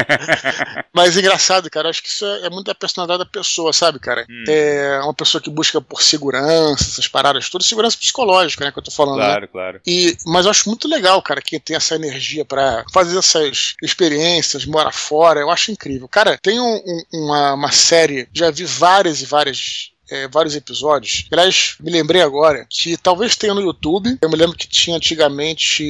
Mas engraçado, cara, acho que isso é, é muito da personalidade da pessoa, sabe, cara? Hum. É uma pessoa que busca por segurança, essas paradas todas, segurança psicológica, né, que eu tô falando, claro, né? Claro, e Mas eu acho muito legal, cara, quem tem essa energia pra fazer essas experiências, morar fora, eu acho incrível. Cara, tem um, um, uma, uma série, já vi várias e várias é, vários episódios. Aliás, me lembrei agora que talvez tenha no YouTube. Eu me lembro que tinha antigamente,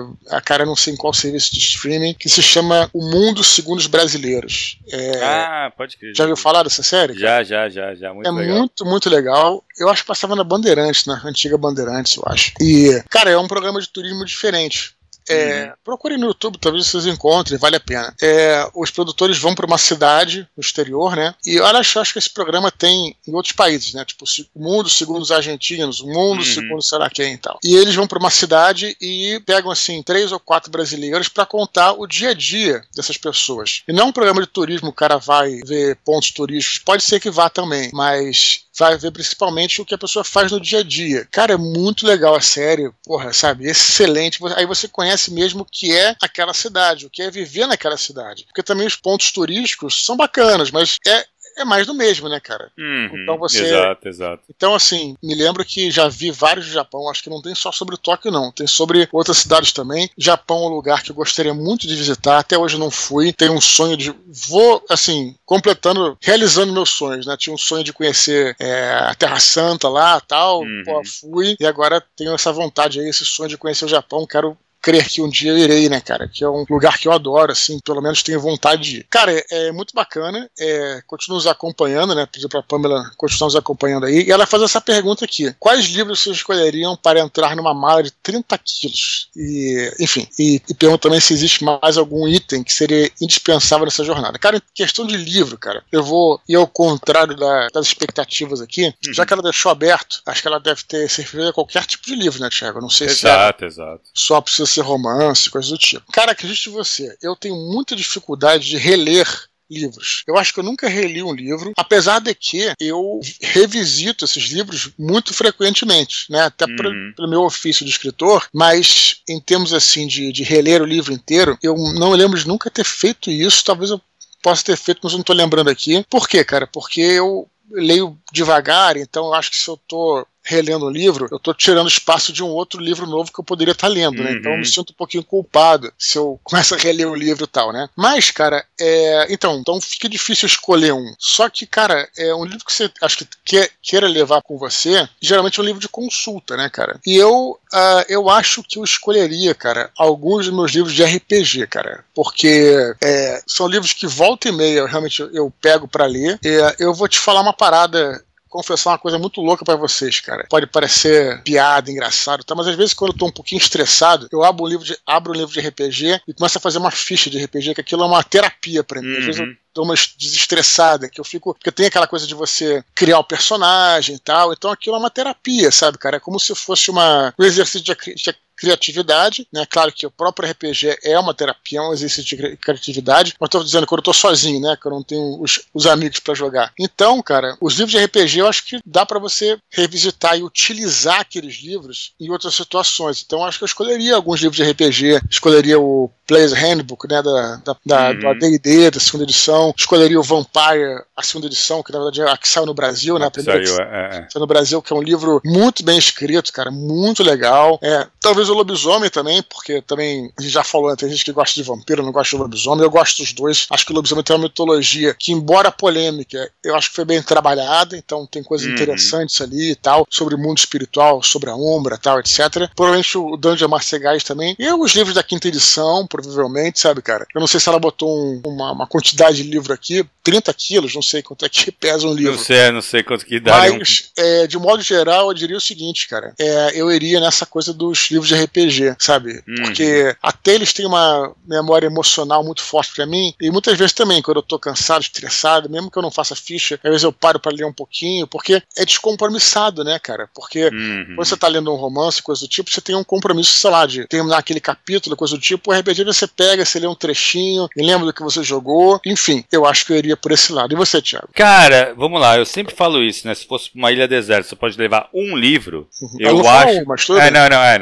a cara não sei em qual serviço de streaming, que se chama O Mundo Segundo os Brasileiros. É, ah, pode crer. Já ouviu falar dessa série? Já, já, já, já. Muito é legal. muito, muito legal. Eu acho que passava na Bandeirantes, na antiga Bandeirantes, eu acho. E, cara, é um programa de turismo diferente. É, uhum. Procurem no YouTube, talvez vocês encontrem, vale a pena. É, os produtores vão para uma cidade no exterior, né? E olha, acho, acho que esse programa tem em outros países, né? Tipo, o mundo segundo os argentinos, o mundo uhum. segundo sei lá quem e tal. E eles vão para uma cidade e pegam, assim, três ou quatro brasileiros para contar o dia a dia dessas pessoas. E não é um programa de turismo, o cara vai ver pontos turísticos, pode ser que vá também, mas vai ver principalmente o que a pessoa faz no dia a dia. Cara, é muito legal a série, porra, sabe? Excelente. Aí você conhece mesmo o que é aquela cidade, o que é viver naquela cidade. Porque também os pontos turísticos são bacanas, mas é é mais do mesmo, né, cara? Uhum, então você... Exato, exato. Então, assim, me lembro que já vi vários do Japão, acho que não tem só sobre Tóquio, não. Tem sobre outras cidades também. Japão é um lugar que eu gostaria muito de visitar, até hoje não fui. Tenho um sonho de... Vou, assim, completando, realizando meus sonhos, né? Tinha um sonho de conhecer é, a Terra Santa lá e tal. Uhum. Pô, fui. E agora tenho essa vontade aí, esse sonho de conhecer o Japão. Quero crer que um dia eu irei, né, cara? Que é um lugar que eu adoro, assim, pelo menos tenho vontade de ir. Cara, é, é muito bacana, é, continuo nos acompanhando, né? Pedi pra Pamela continuar nos acompanhando aí, e ela faz essa pergunta aqui: quais livros vocês escolheriam para entrar numa mala de trinta quilos? E, enfim, e, e pergunta também se existe mais algum item que seria indispensável nessa jornada. Cara, em questão de livro, cara, eu vou ir ao contrário da, das expectativas aqui, uhum. já que ela deixou aberto, acho que ela deve ter servido a qualquer tipo de livro, né, Thiago? Eu não sei exato, se Exato, exato. Só precisa ser romance, coisas do tipo. Cara, acredite você, eu tenho muita dificuldade de reler livros. Eu acho que eu nunca reli um livro, apesar de que eu revisito esses livros muito frequentemente, né? Até uhum. pra, pelo meu ofício de escritor, mas em termos assim de, de reler o livro inteiro, eu não lembro de nunca ter feito isso. Talvez eu possa ter feito, mas eu não tô lembrando aqui. Por quê, cara? Porque eu leio devagar, então eu acho que se eu tô relendo um livro, eu tô tirando espaço de um outro livro novo que eu poderia estar lendo, né? Uhum. Então eu me sinto um pouquinho culpado se eu começo a reler o livro e tal, né? Mas, cara, é... então, então fica difícil escolher um. Só que, cara, é um livro que você acho que quer, queira levar com você, geralmente é um livro de consulta, né, cara? E eu, uh, eu acho que eu escolheria, cara, alguns dos meus livros de R P G, cara, porque é, são livros que volta e meia eu, realmente eu, eu pego pra ler. É, eu vou te falar uma parada, confessar uma coisa muito louca pra vocês, cara. Pode parecer piada, engraçado, tá? Mas às vezes quando eu tô um pouquinho estressado, eu abro um livro de, abro um livro de R P G e começo a fazer uma ficha de R P G, que aquilo é uma terapia pra mim. Uhum. Às vezes eu dou uma desestressada, que eu fico... Porque tem aquela coisa de você criar o personagem e tal, então aquilo é uma terapia, sabe, cara? É como se fosse uma, um exercício de, de criatividade, né? Claro que o próprio R P G é uma terapia, é um exercício de criatividade, mas estou dizendo que quando eu tô sozinho, né? Que eu não tenho os, os amigos para jogar. Então, cara, os livros de R P G eu acho que dá para você revisitar e utilizar aqueles livros em outras situações. Então, eu acho que eu escolheria alguns livros de R P G, escolheria o Player's Handbook, né? Da, da, da, uhum. do A D e D, da segunda edição, escolheria o Vampire, a segunda edição, que na verdade é a que saiu no Brasil, né? A primeira saiu, que é, é. saiu no Brasil, que é um livro muito bem escrito, cara, muito legal. É, talvez o Lobisomem também, porque também a gente já falou, né, tem gente que gosta de vampiro, não gosta de lobisomem, eu gosto dos dois. Acho que o lobisomem tem uma mitologia que, embora polêmica, eu acho que foi bem trabalhada, então tem coisas uhum. interessantes ali e tal, sobre o mundo espiritual, sobre a Umbra e tal, etcétera. Provavelmente o Dungeon Marcegais também. E os livros da quinta edição, provavelmente, sabe, cara? Eu não sei se ela botou um, uma, uma quantidade de livro aqui, trinta quilos, não sei quanto é que pesa um livro. Não sei, não sei quanto que dá. Mas, um... é, de modo geral, eu diria o seguinte, cara, é, eu iria nessa coisa dos livros de R P G, sabe? Uhum. Porque até eles têm uma memória emocional muito forte pra mim, e muitas vezes também, quando eu tô cansado, estressado, mesmo que eu não faça ficha, às vezes eu paro pra ler um pouquinho, porque é descompromissado, né, cara? Porque uhum. quando você tá lendo um romance, coisa do tipo, você tem um compromisso, sei lá, de terminar aquele capítulo, coisa do tipo, o R P G você pega, você lê um trechinho, e lembra do que você jogou, enfim, eu acho que eu iria por esse lado. E você, Thiago? Cara, vamos lá, eu sempre falo isso, né? Se fosse uma ilha deserta, você pode levar um livro, uhum. eu, eu acho... Um, mas tudo é, não, não, é, não. Mas se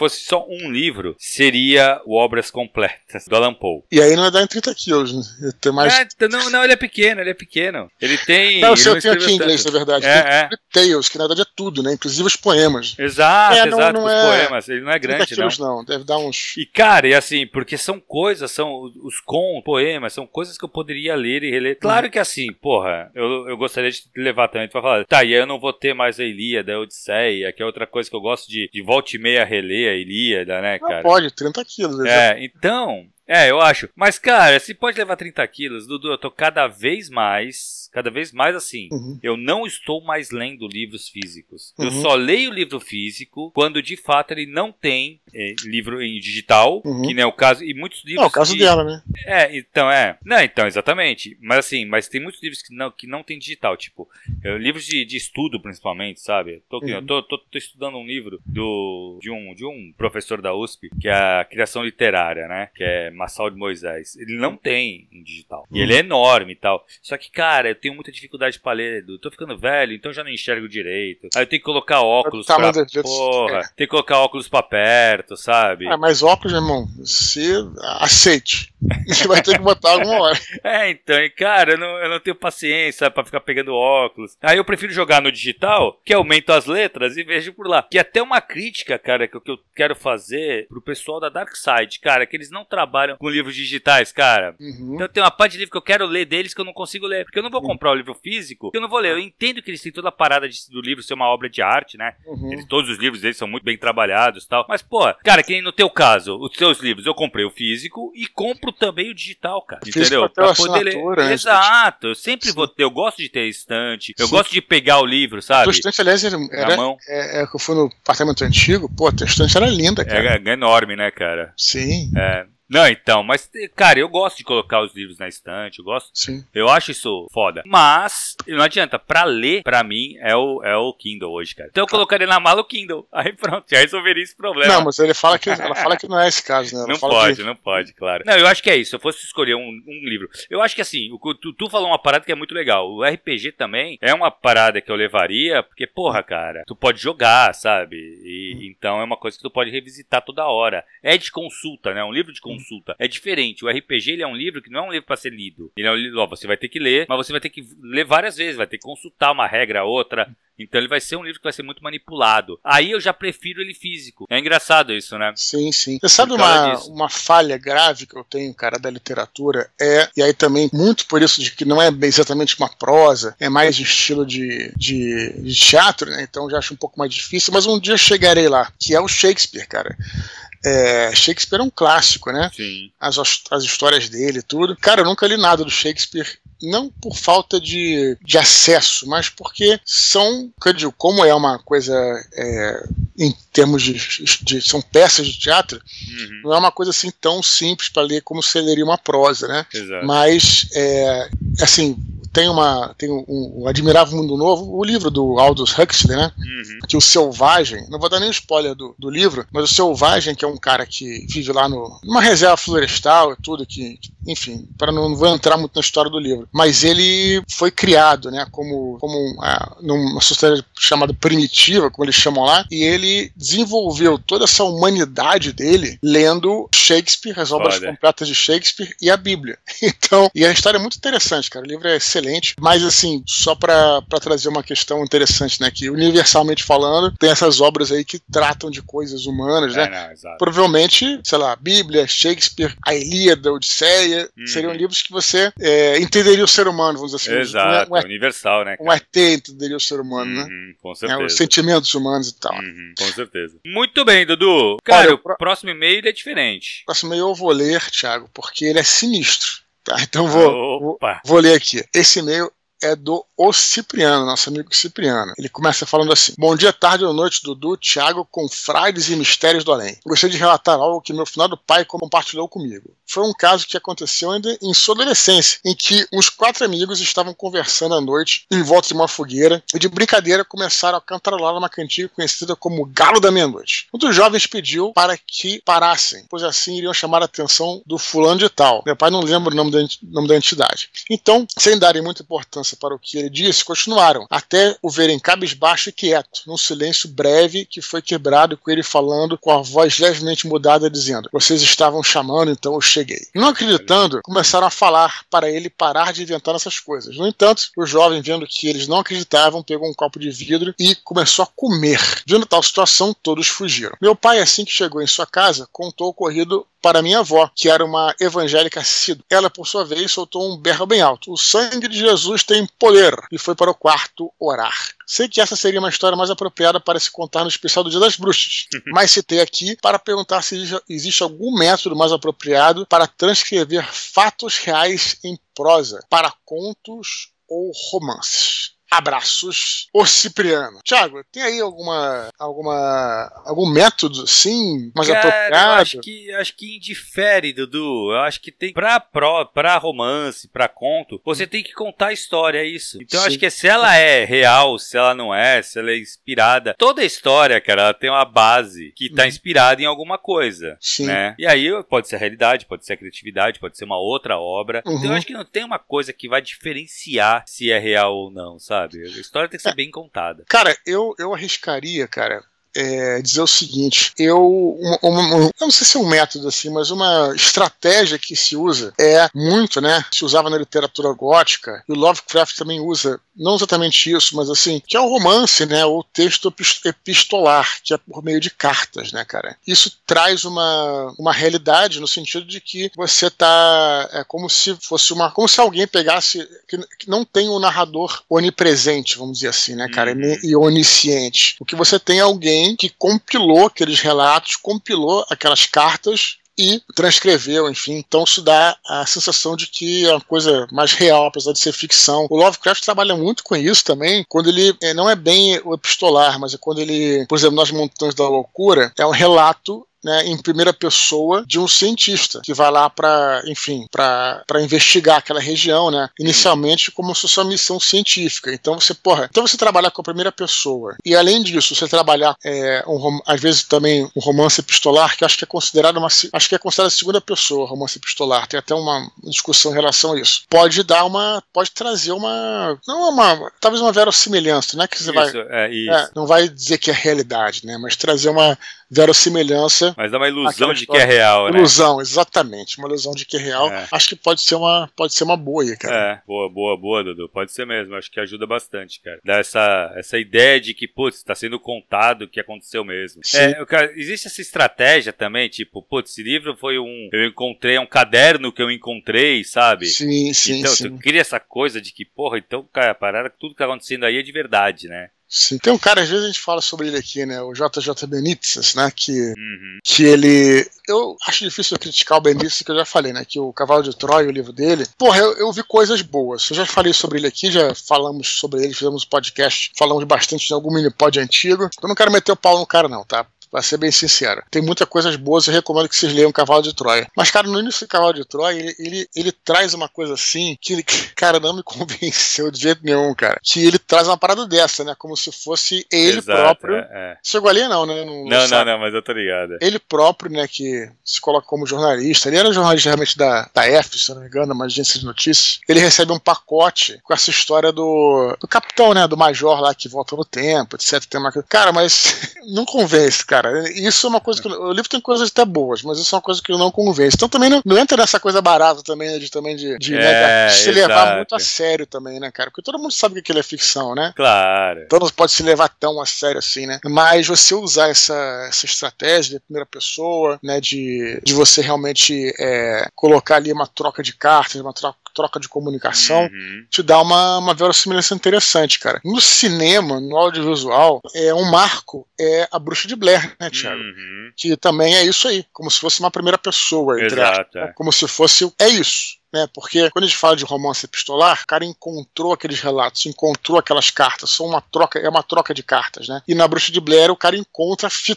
fosse só um livro, seria o Obras Completas, do Allan Poe. E aí não ia dar em trinta quilos, né? Ia ter mais... É, não, não, ele é pequeno, ele é pequeno. Ele tem... Não, eu não tenho aqui em inglês, tanto. na verdade. É, tem é. Tales, que na verdade é tudo, né? Inclusive os poemas. Exato, é, não, exato, não os é poemas. Ele não é grande, trinta quilos, não. não. Deve dar uns... E, cara, e assim, porque são coisas, são os contos, poemas, são coisas que eu poderia ler e reler. Claro que assim, porra, eu, eu gostaria de levar também pra falar, tá, e aí eu não vou ter mais a Ilíada, a Odisseia, que é outra coisa que eu gosto de, de volta e meia reler a Ilíada, né, cara? Não pode, trinta quilos. É, então... É, eu acho. Mas, cara, se pode levar trinta quilos, Dudu, eu tô cada vez mais, cada vez mais assim. Uhum. Eu não estou mais lendo livros físicos. Uhum. Eu só leio livro físico quando, de fato, ele não tem é, livro em digital, uhum. que não é o caso, e muitos livros... Não, é o caso que... dela, né? É, então, é. Não, então, exatamente. Mas, assim, mas tem muitos livros que não, que não tem digital, tipo, é, livros de, de estudo, principalmente, sabe? Tô, uhum. tô, tô, tô estudando um livro do, de, um, de um professor da U S P, que é a Criação Literária, né? Que é Massal de Moisés. Ele não tem em digital. E ele é enorme e tal. Só que, cara, eu tenho muita dificuldade pra ler. Eu tô ficando velho, então já não enxergo direito. Aí eu tenho que colocar óculos tá, pra... mas... Porra. É. Tem que colocar óculos pra perto, sabe? Ah, mas óculos, meu irmão, você aceite. Você vai ter que botar alguma hora. É, então, e cara, eu não, eu não tenho paciência pra ficar pegando óculos. Aí eu prefiro jogar no digital, que aumento as letras e vejo por lá. Que até uma crítica, cara, que, que eu quero fazer pro pessoal da Dark Side, cara, que eles não trabalham com livros digitais, cara. Uhum. Então tem uma parte de livro que eu quero ler deles que eu não consigo ler, porque eu não vou comprar o livro físico, que eu não vou ler. Eu entendo que eles têm toda a parada de, do livro ser uma obra de arte, né? Uhum. Eles, todos os livros deles são muito bem trabalhados e tal. Mas, pô, cara, que nem no teu caso, os seus livros eu comprei o físico e compro também o digital, cara. Entendeu? Pra poder ler. Né, exato, eu sempre Sim. vou ter, eu gosto de ter estante, eu Sim. gosto de pegar o livro, sabe? A estante, aliás, era, era mão. É, é que eu fui no apartamento antigo, pô, a estante era linda, cara. É, é enorme, né, cara? Sim. É. Não, então, mas, cara, eu gosto de colocar os livros na estante, eu gosto. Sim. Eu acho isso foda. Mas, não adianta, pra ler, pra mim, é o, é o Kindle hoje, cara. Então eu colocaria na mala o Kindle. Aí pronto, já resolveria esse problema. Não, mas ele fala que, ela fala que não é esse caso, né? Ela não fala pode, que... não pode, claro. Não, eu acho que é isso. Se eu fosse escolher um, um livro. Eu acho que assim, o, tu, tu falou uma parada que é muito legal. O R P G também é uma parada que eu levaria, porque, porra, cara, tu pode jogar, sabe? E, hum. Então é uma coisa que tu pode revisitar toda hora. É de consulta, né? Um livro de consulta. É diferente. O R P G ele é um livro que não é um livro para ser lido. Ele é um livro, ó, você vai ter que ler, mas você vai ter que ler várias vezes, vai ter que consultar uma regra, outra. Então ele vai ser um livro que vai ser muito manipulado. Aí eu já prefiro ele físico. É engraçado isso, né? Sim, sim. Você sabe uma, uma falha grave que eu tenho, cara, da literatura? É, e aí também, muito por isso de que não é exatamente uma prosa, é mais de estilo de, de, de teatro, né? Então eu já acho um pouco mais difícil, mas um dia eu chegarei lá, que é o Shakespeare, cara. É, Shakespeare é um clássico, né? Sim. As, as histórias dele e tudo. Cara, eu nunca li nada do Shakespeare, não por falta de, de acesso, mas porque são, eu digo, como é uma coisa é, em termos de, de são peças de teatro, uhum. não é uma coisa assim tão simples para ler como se leria uma prosa, né? Exato. Mas é, assim, tem uma tem um, um Admirável Mundo Novo, o livro do Aldous Huxley, né? Uhum. Que o Selvagem, não vou dar nem spoiler do, do livro, mas o Selvagem, que é um cara que vive lá no, numa reserva florestal e tudo, que, enfim, para não, não vou entrar muito na história do livro, mas ele foi criado, né, como, como uma, numa sociedade chamada primitiva, como eles chamam lá, e ele desenvolveu toda essa humanidade dele lendo Shakespeare, as obras Foda. completas de Shakespeare e a Bíblia. Então, e a história é muito interessante, cara, o livro é excelente, mas assim, só para trazer uma questão interessante, né, que universalmente falando, tem essas obras aí que tratam de coisas humanas, é, né, não, provavelmente, sei lá, Bíblia, Shakespeare, a Ilíada, a Odisseia, hum. seriam livros que você é, entenderia o ser humano, vamos dizer assim. Exato, um, um, universal, né, cara? Um E T entenderia o ser humano, uhum, né? Com certeza. É, os sentimentos humanos e tal. Uhum, com certeza. Muito bem, Dudu. Cara, Olha, o pro... próximo e-mail é diferente. O próximo e-mail eu vou ler, Thiago, porque ele é sinistro. Tá, então vou, vou, vou ler aqui. Esse e-mail é do O Cipriano, nosso amigo Cipriano. Ele começa falando assim: bom dia, tarde ou noite, Dudu, Thiago, confrades e mistérios do além. Gostaria de relatar algo que meu finado pai compartilhou comigo. Foi um caso que aconteceu ainda em sua adolescência, em que uns quatro amigos estavam conversando à noite em volta de uma fogueira e de brincadeira começaram a cantarolar numa cantiga conhecida como Galo da Meia-Noite. Um dos jovens pediu para que parassem, pois assim iriam chamar a atenção do fulano de tal. Meu pai não lembra o nome da, nome da entidade. Então, sem darem muita importância confiança para o que ele disse, continuaram, até o verem cabisbaixo e quieto, num silêncio breve que foi quebrado com ele falando com a voz levemente mudada, dizendo: vocês estavam chamando, então eu cheguei. Não acreditando, começaram a falar para ele parar de inventar essas coisas. No entanto, o jovem, vendo que eles não acreditavam, pegou um copo de vidro e começou a comer. Vendo tal situação, todos fugiram. Meu pai, assim que chegou em sua casa, contou o ocorrido para minha avó, que era uma evangélica assídua. Ela, por sua vez, soltou um berro bem alto: o sangue de Jesus tem poder! E foi para o quarto orar. Sei que essa seria uma história mais apropriada para se contar no especial do Dia das Bruxas, mas citei aqui para perguntar se existe algum método mais apropriado para transcrever fatos reais em prosa, para contos ou romances. Abraços, o Cipriano. Tiago, tem aí alguma, alguma, algum método, sim, mais Cara, apropriado? Eu acho que, acho que indifere, Dudu. Eu acho que tem, pra, pra, pra romance, pra conto, você tem que contar a história, é isso. Então eu acho que se ela é real, se ela não é, se ela é inspirada, toda a história, cara, ela tem uma base que tá inspirada em alguma coisa, sim, né? E aí pode ser a realidade, pode ser a criatividade, pode ser uma outra obra. Uhum. Então eu acho que não tem uma coisa que vai diferenciar se é real ou não, sabe? A história tem que ser é. bem contada. Cara, eu, eu arriscaria, cara, É, dizer o seguinte, eu, uma, uma, eu não sei se é um método assim, mas uma estratégia que se usa é muito, né, se usava na literatura gótica, e o Lovecraft também usa, não exatamente isso, mas assim, que é o romance, né, ou texto epistolar, que é por meio de cartas, né, cara. Isso traz uma, uma realidade no sentido de que você tá, é como se fosse uma, como se alguém pegasse, que, que não tem um narrador onipresente, vamos dizer assim, né, cara, uhum. e onisciente. O que você tem é alguém que compilou aqueles relatos, compilou aquelas cartas e transcreveu, enfim. Então isso dá a sensação de que é uma coisa mais real, apesar de ser ficção. O Lovecraft trabalha muito com isso também, quando ele é, não é bem o epistolar, mas é quando ele, por exemplo, nas Montanhas da Loucura, é um relato, né, em primeira pessoa de um cientista que vai lá para, enfim, para investigar aquela região, né, inicialmente como se fosse uma missão científica. Então você, porra, então você trabalhar com a primeira pessoa e além disso você trabalhar é, um, às vezes também um romance epistolar, que acho que é considerado uma, acho que é considerado a segunda pessoa, romance epistolar. Tem até uma discussão em relação a isso. Pode dar uma, pode trazer uma, não uma, talvez uma verossimilhança, né, que você isso, vai, é, isso. É, não vai dizer que é realidade, né, mas trazer uma verossimilhança. Mas dá uma ilusão de que é real, né? Ilusão, exatamente. Uma ilusão de que é real. É. Acho que pode ser uma, pode ser uma boa aí, cara. É, boa, boa, boa, Dudu. Pode ser mesmo. Acho que ajuda bastante, cara. Dá essa, essa ideia de que, putz, está sendo contado o que aconteceu mesmo. É, cara, existe essa estratégia também, tipo, putz, esse livro foi um... Eu encontrei, é um caderno que eu encontrei, sabe? Sim, sim, então, sim. Então, tu cria essa coisa de que, porra, então, cara, a parada, tudo que tá acontecendo aí é de verdade, né? Sim, tem um cara, às vezes a gente fala sobre ele aqui, né, o J J Benítez, né, que, uhum. que ele, eu acho difícil eu criticar o Benítez, que eu já falei, né, que o Cavalo de Troia, o livro dele, porra, eu, eu vi coisas boas, eu já falei sobre ele aqui, já falamos sobre ele, fizemos um podcast, falamos bastante de algum mini-pod antigo, eu não quero meter o pau no cara não, tá? Pra ser bem sincero. Tem muitas coisas boas, eu recomendo que vocês leiam Cavalo de Troia. Mas, cara, no início do Cavalo de Troia, ele, ele, ele traz uma coisa assim que, ele, cara, não me convenceu de jeito nenhum, cara. Que ele traz uma parada dessa, né? Como se fosse ele Exato, próprio. É, é. Chegou ali, não, né? Não, não, não, não, mas eu tô ligado. Ele próprio, né, que se coloca como jornalista. Ele era jornalista realmente da, da F, se eu não me engano, uma agência de notícias. Ele recebe um pacote com essa história do, do capitão, né? Do major lá que volta no tempo, etcétera. Tem uma... Cara, mas não convence, cara. Isso é uma coisa que... O livro tem coisas até boas, mas isso é uma coisa que eu não convence. Então também não, não entra nessa coisa barata também, né, de, também de, de, é, né, de se exato. levar muito a sério também, né, cara? Porque todo mundo sabe que aquilo é ficção, né? Claro. Então não pode se levar tão a sério assim, né? Mas você usar essa, essa estratégia de primeira pessoa, né, de, de você realmente é, colocar ali uma troca de cartas, uma troca troca de comunicação, uhum. te dá uma, uma verossimilhança interessante, cara. No cinema, no audiovisual, é um marco é a Bruxa de Blair, né, Thiago? Uhum. Que também é isso aí, como se fosse uma primeira pessoa. Exato. É. Como se fosse... É isso. Né, porque quando a gente fala de romance epistolar, o cara encontrou aqueles relatos, encontrou aquelas cartas, são uma troca, é uma troca de cartas, né? E na Bruxa de Blair o cara encontra a fita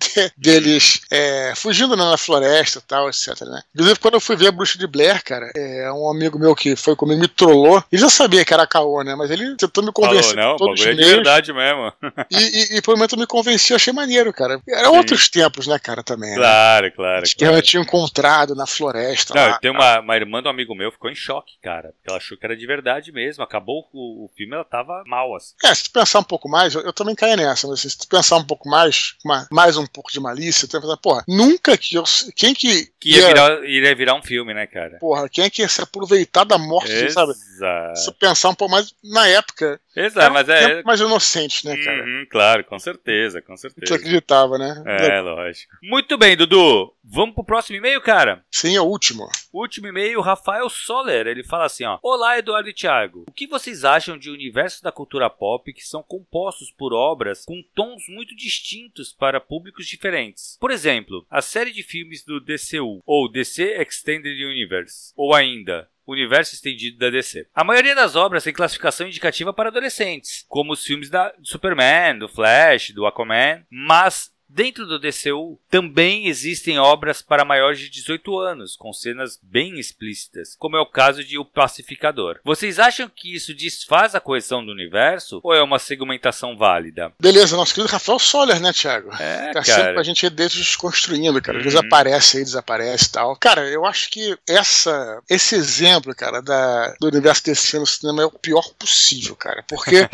deles é, fugindo na floresta e tal, etcétera, né? Inclusive, quando eu fui ver a Bruxa de Blair, cara, é, um amigo meu que foi comigo me trollou, ele já sabia que era caô, né? Mas ele tentou me convencer. Falou, não, todos os é de meios, verdade mesmo. E, e, e por um momento me convenceu, achei maneiro, cara. Eram Sim. outros tempos, né, cara, também. Claro, né? claro. Que claro. eu tinha encontrado na floresta. Não, lá, tem uma, uma irmã de um amigo meu ficou em choque, cara. Porque ela achou que era de verdade mesmo. Acabou o, o filme, ela tava mal, assim. É, se tu pensar um pouco mais, eu, eu também caí nessa, mas se tu pensar um pouco mais, uma, mais um pouco de malícia, tu vai pensar, porra, nunca que eu. Quem que. Que ia, ia virar, iria virar um filme, né, cara? Porra, quem é que ia se aproveitar da morte, Exato. sabe? Se pensar um pouco mais na época. Exato, mas é. Mais inocente, né, cara? Uhum, claro, com certeza, com certeza. Você acreditava, né? É, lógico. Muito bem, Dudu. Vamos pro próximo e-mail, cara? Sim, é o último. Último e-mail, Rafael Soller. Ele fala assim, ó. Olá, Eduardo e Thiago. O que vocês acham de universos da cultura pop que são compostos por obras com tons muito distintos para públicos diferentes? Por exemplo, a série de filmes do D C U, ou D C Extended Universe, ou ainda Universo Estendido da D C. A maioria das obras tem classificação indicativa para adolescentes, como os filmes da do Superman, do Flash, do Aquaman, mas dentro do D C U também existem obras para maiores de dezoito anos, com cenas bem explícitas, como é o caso de O Pacificador. Vocês acham que isso desfaz a coesão do universo ou é uma segmentação válida? Beleza, nosso querido Rafael Soller, né, Thiago? É, tá cara. sempre a gente desconstruindo, cara. Às Uhum. vezes aparece aí, desaparece e tal. Cara, eu acho que essa, esse exemplo, cara, da, do universo D C no cinema é o pior possível, cara. Porque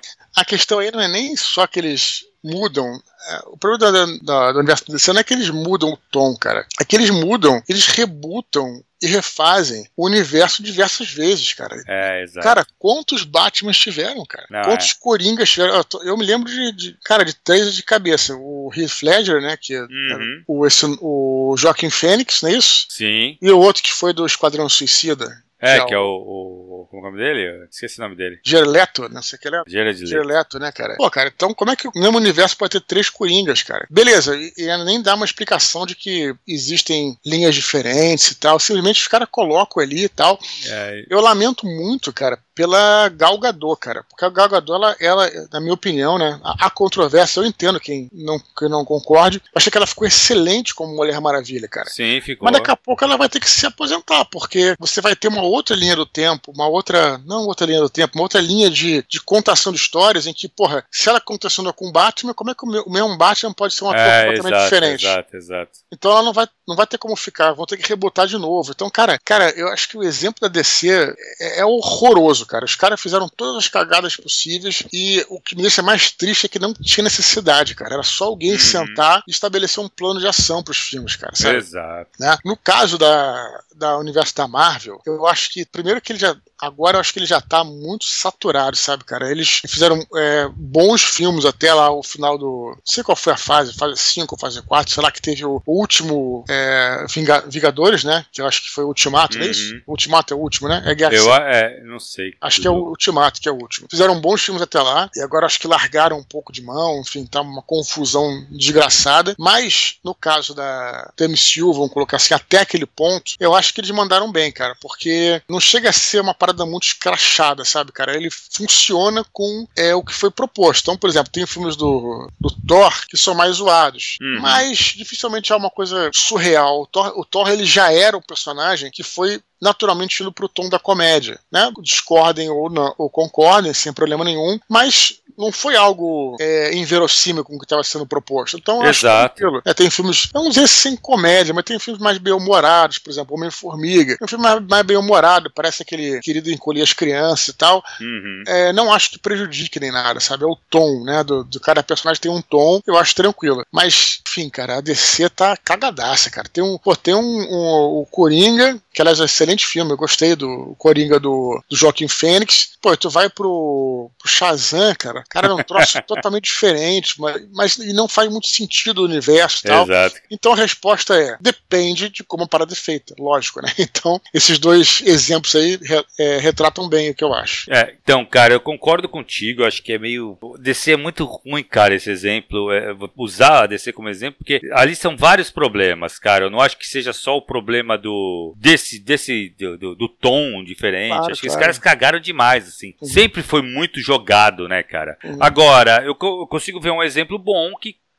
a questão aí não é nem só que eles mudam. O problema da, da, do universo D C não é que eles mudam o tom, cara. É que eles mudam, eles rebutam e refazem o universo diversas vezes, cara. É, exato. Cara, quantos Batmans tiveram, cara? Não, quantos é. Coringas tiveram? Eu, tô, eu me lembro de, de, cara, de três de cabeça. O Heath Ledger, né, que Uhum. o, esse, o Joaquin Phoenix, não é isso? Sim. E o outro que foi do Esquadrão Suicida. É, que que é o, o... Como é o nome dele? Eu esqueci o nome dele. Jared Leto, não sei o que ele é. Jared Leto. Jared Leto, né, cara? Pô, cara, então como é que o mesmo universo pode ter três Coringas, cara? Beleza, e, e nem dá uma explicação de que existem linhas diferentes e tal. Simplesmente os caras colocam ali e tal. É. Eu lamento muito, cara, pela Gal Gadot, cara. Porque a Gal Gadot, ela, ela na minha opinião, né, a, a controvérsia, eu entendo quem não, quem não concorde, eu achei que ela ficou excelente como Mulher Maravilha, cara. Sim, ficou. Mas daqui a pouco ela vai ter que se aposentar, porque você vai ter uma outra linha do tempo, uma outra, não outra linha do tempo, uma outra linha de, de contação de histórias em que, porra, se ela contracenou com o Batman, como é que o, meu, o mesmo Batman pode ser um ator é, completamente exato, diferente? Exato, exato. Então ela não vai, não vai ter como ficar, vão ter que rebotar de novo. Então, cara, cara, eu acho que o exemplo da D C é, é horroroso, cara. Os caras fizeram todas as cagadas possíveis e o que me deixa mais triste é que não tinha necessidade, cara. Era só alguém Uhum. sentar e estabelecer um plano de ação pros filmes, cara, sabe? Exato. Né? No caso da, da universo da Marvel, eu acho que, primeiro que ele já, agora eu acho que ele já tá muito saturado, sabe, cara? Eles fizeram é, bons filmes até lá o final do, não sei qual foi a fase, fase cinco ou fase quatro, sei lá, que teve o, o último é, Vinga, Vingadores, né? Que eu acho que foi o Ultimato, Uhum. não é isso? O Ultimato é o último, né? É Guerra Eu é, não sei. Acho que é o Ultimato que é o último. Fizeram bons filmes até lá, e agora acho que largaram um pouco de mão, enfim, tá uma confusão desgraçada, mas no caso da, da M C U, vamos colocar assim, até aquele ponto, eu acho que eles mandaram bem, cara, porque não chega a ser uma parada muito escrachada, sabe, cara? Ele funciona com é, o que foi proposto. Então, por exemplo, tem filmes do, do Thor que são mais zoados, Uhum. mas dificilmente é uma coisa surreal. O Thor, o Thor, ele já era um personagem que foi naturalmente indo pro tom da comédia, né? Discordem ou, não, ou concordem, sem problema nenhum, mas não foi algo é, inverossímil com o que estava sendo proposto. Então, eu Exato. acho que é, tem filmes, não dizer sem comédia, mas tem filmes mais bem-humorados, por exemplo, Homem-Formiga. É um filme mais, mais bem-humorado, parece aquele querido encolher as crianças e tal. Uhum. É, não acho que prejudique nem nada, sabe? É o tom, né? Do, do cada personagem tem um tom, eu acho tranquilo. Mas, enfim, cara, a D C tá cagadaça, cara. Tem um, pô, tem um, um o Coringa, que aliás é um excelente filme, eu gostei do Coringa do, do Joaquin Phoenix. Pô, tu vai pro, pro Shazam, cara, cara, é um troço totalmente diferente, mas, mas e não faz muito sentido o universo e tal. Exato. Então a resposta é, depende de como a parada é feita, lógico, né? Então, esses dois exemplos aí re, é, retratam bem o que eu acho. É, então, cara, eu concordo contigo, eu acho que é meio... D C é muito ruim, cara, esse exemplo, é, usar a D C como exemplo, porque ali são vários problemas, cara, eu não acho que seja só o problema do... desse, desse do, do, do tom diferente, Claro, acho que claro. os caras cagaram demais, assim, Uhum. sempre foi muito jogado, né, cara. Uhum. Agora, eu, co- eu consigo ver um exemplo bom que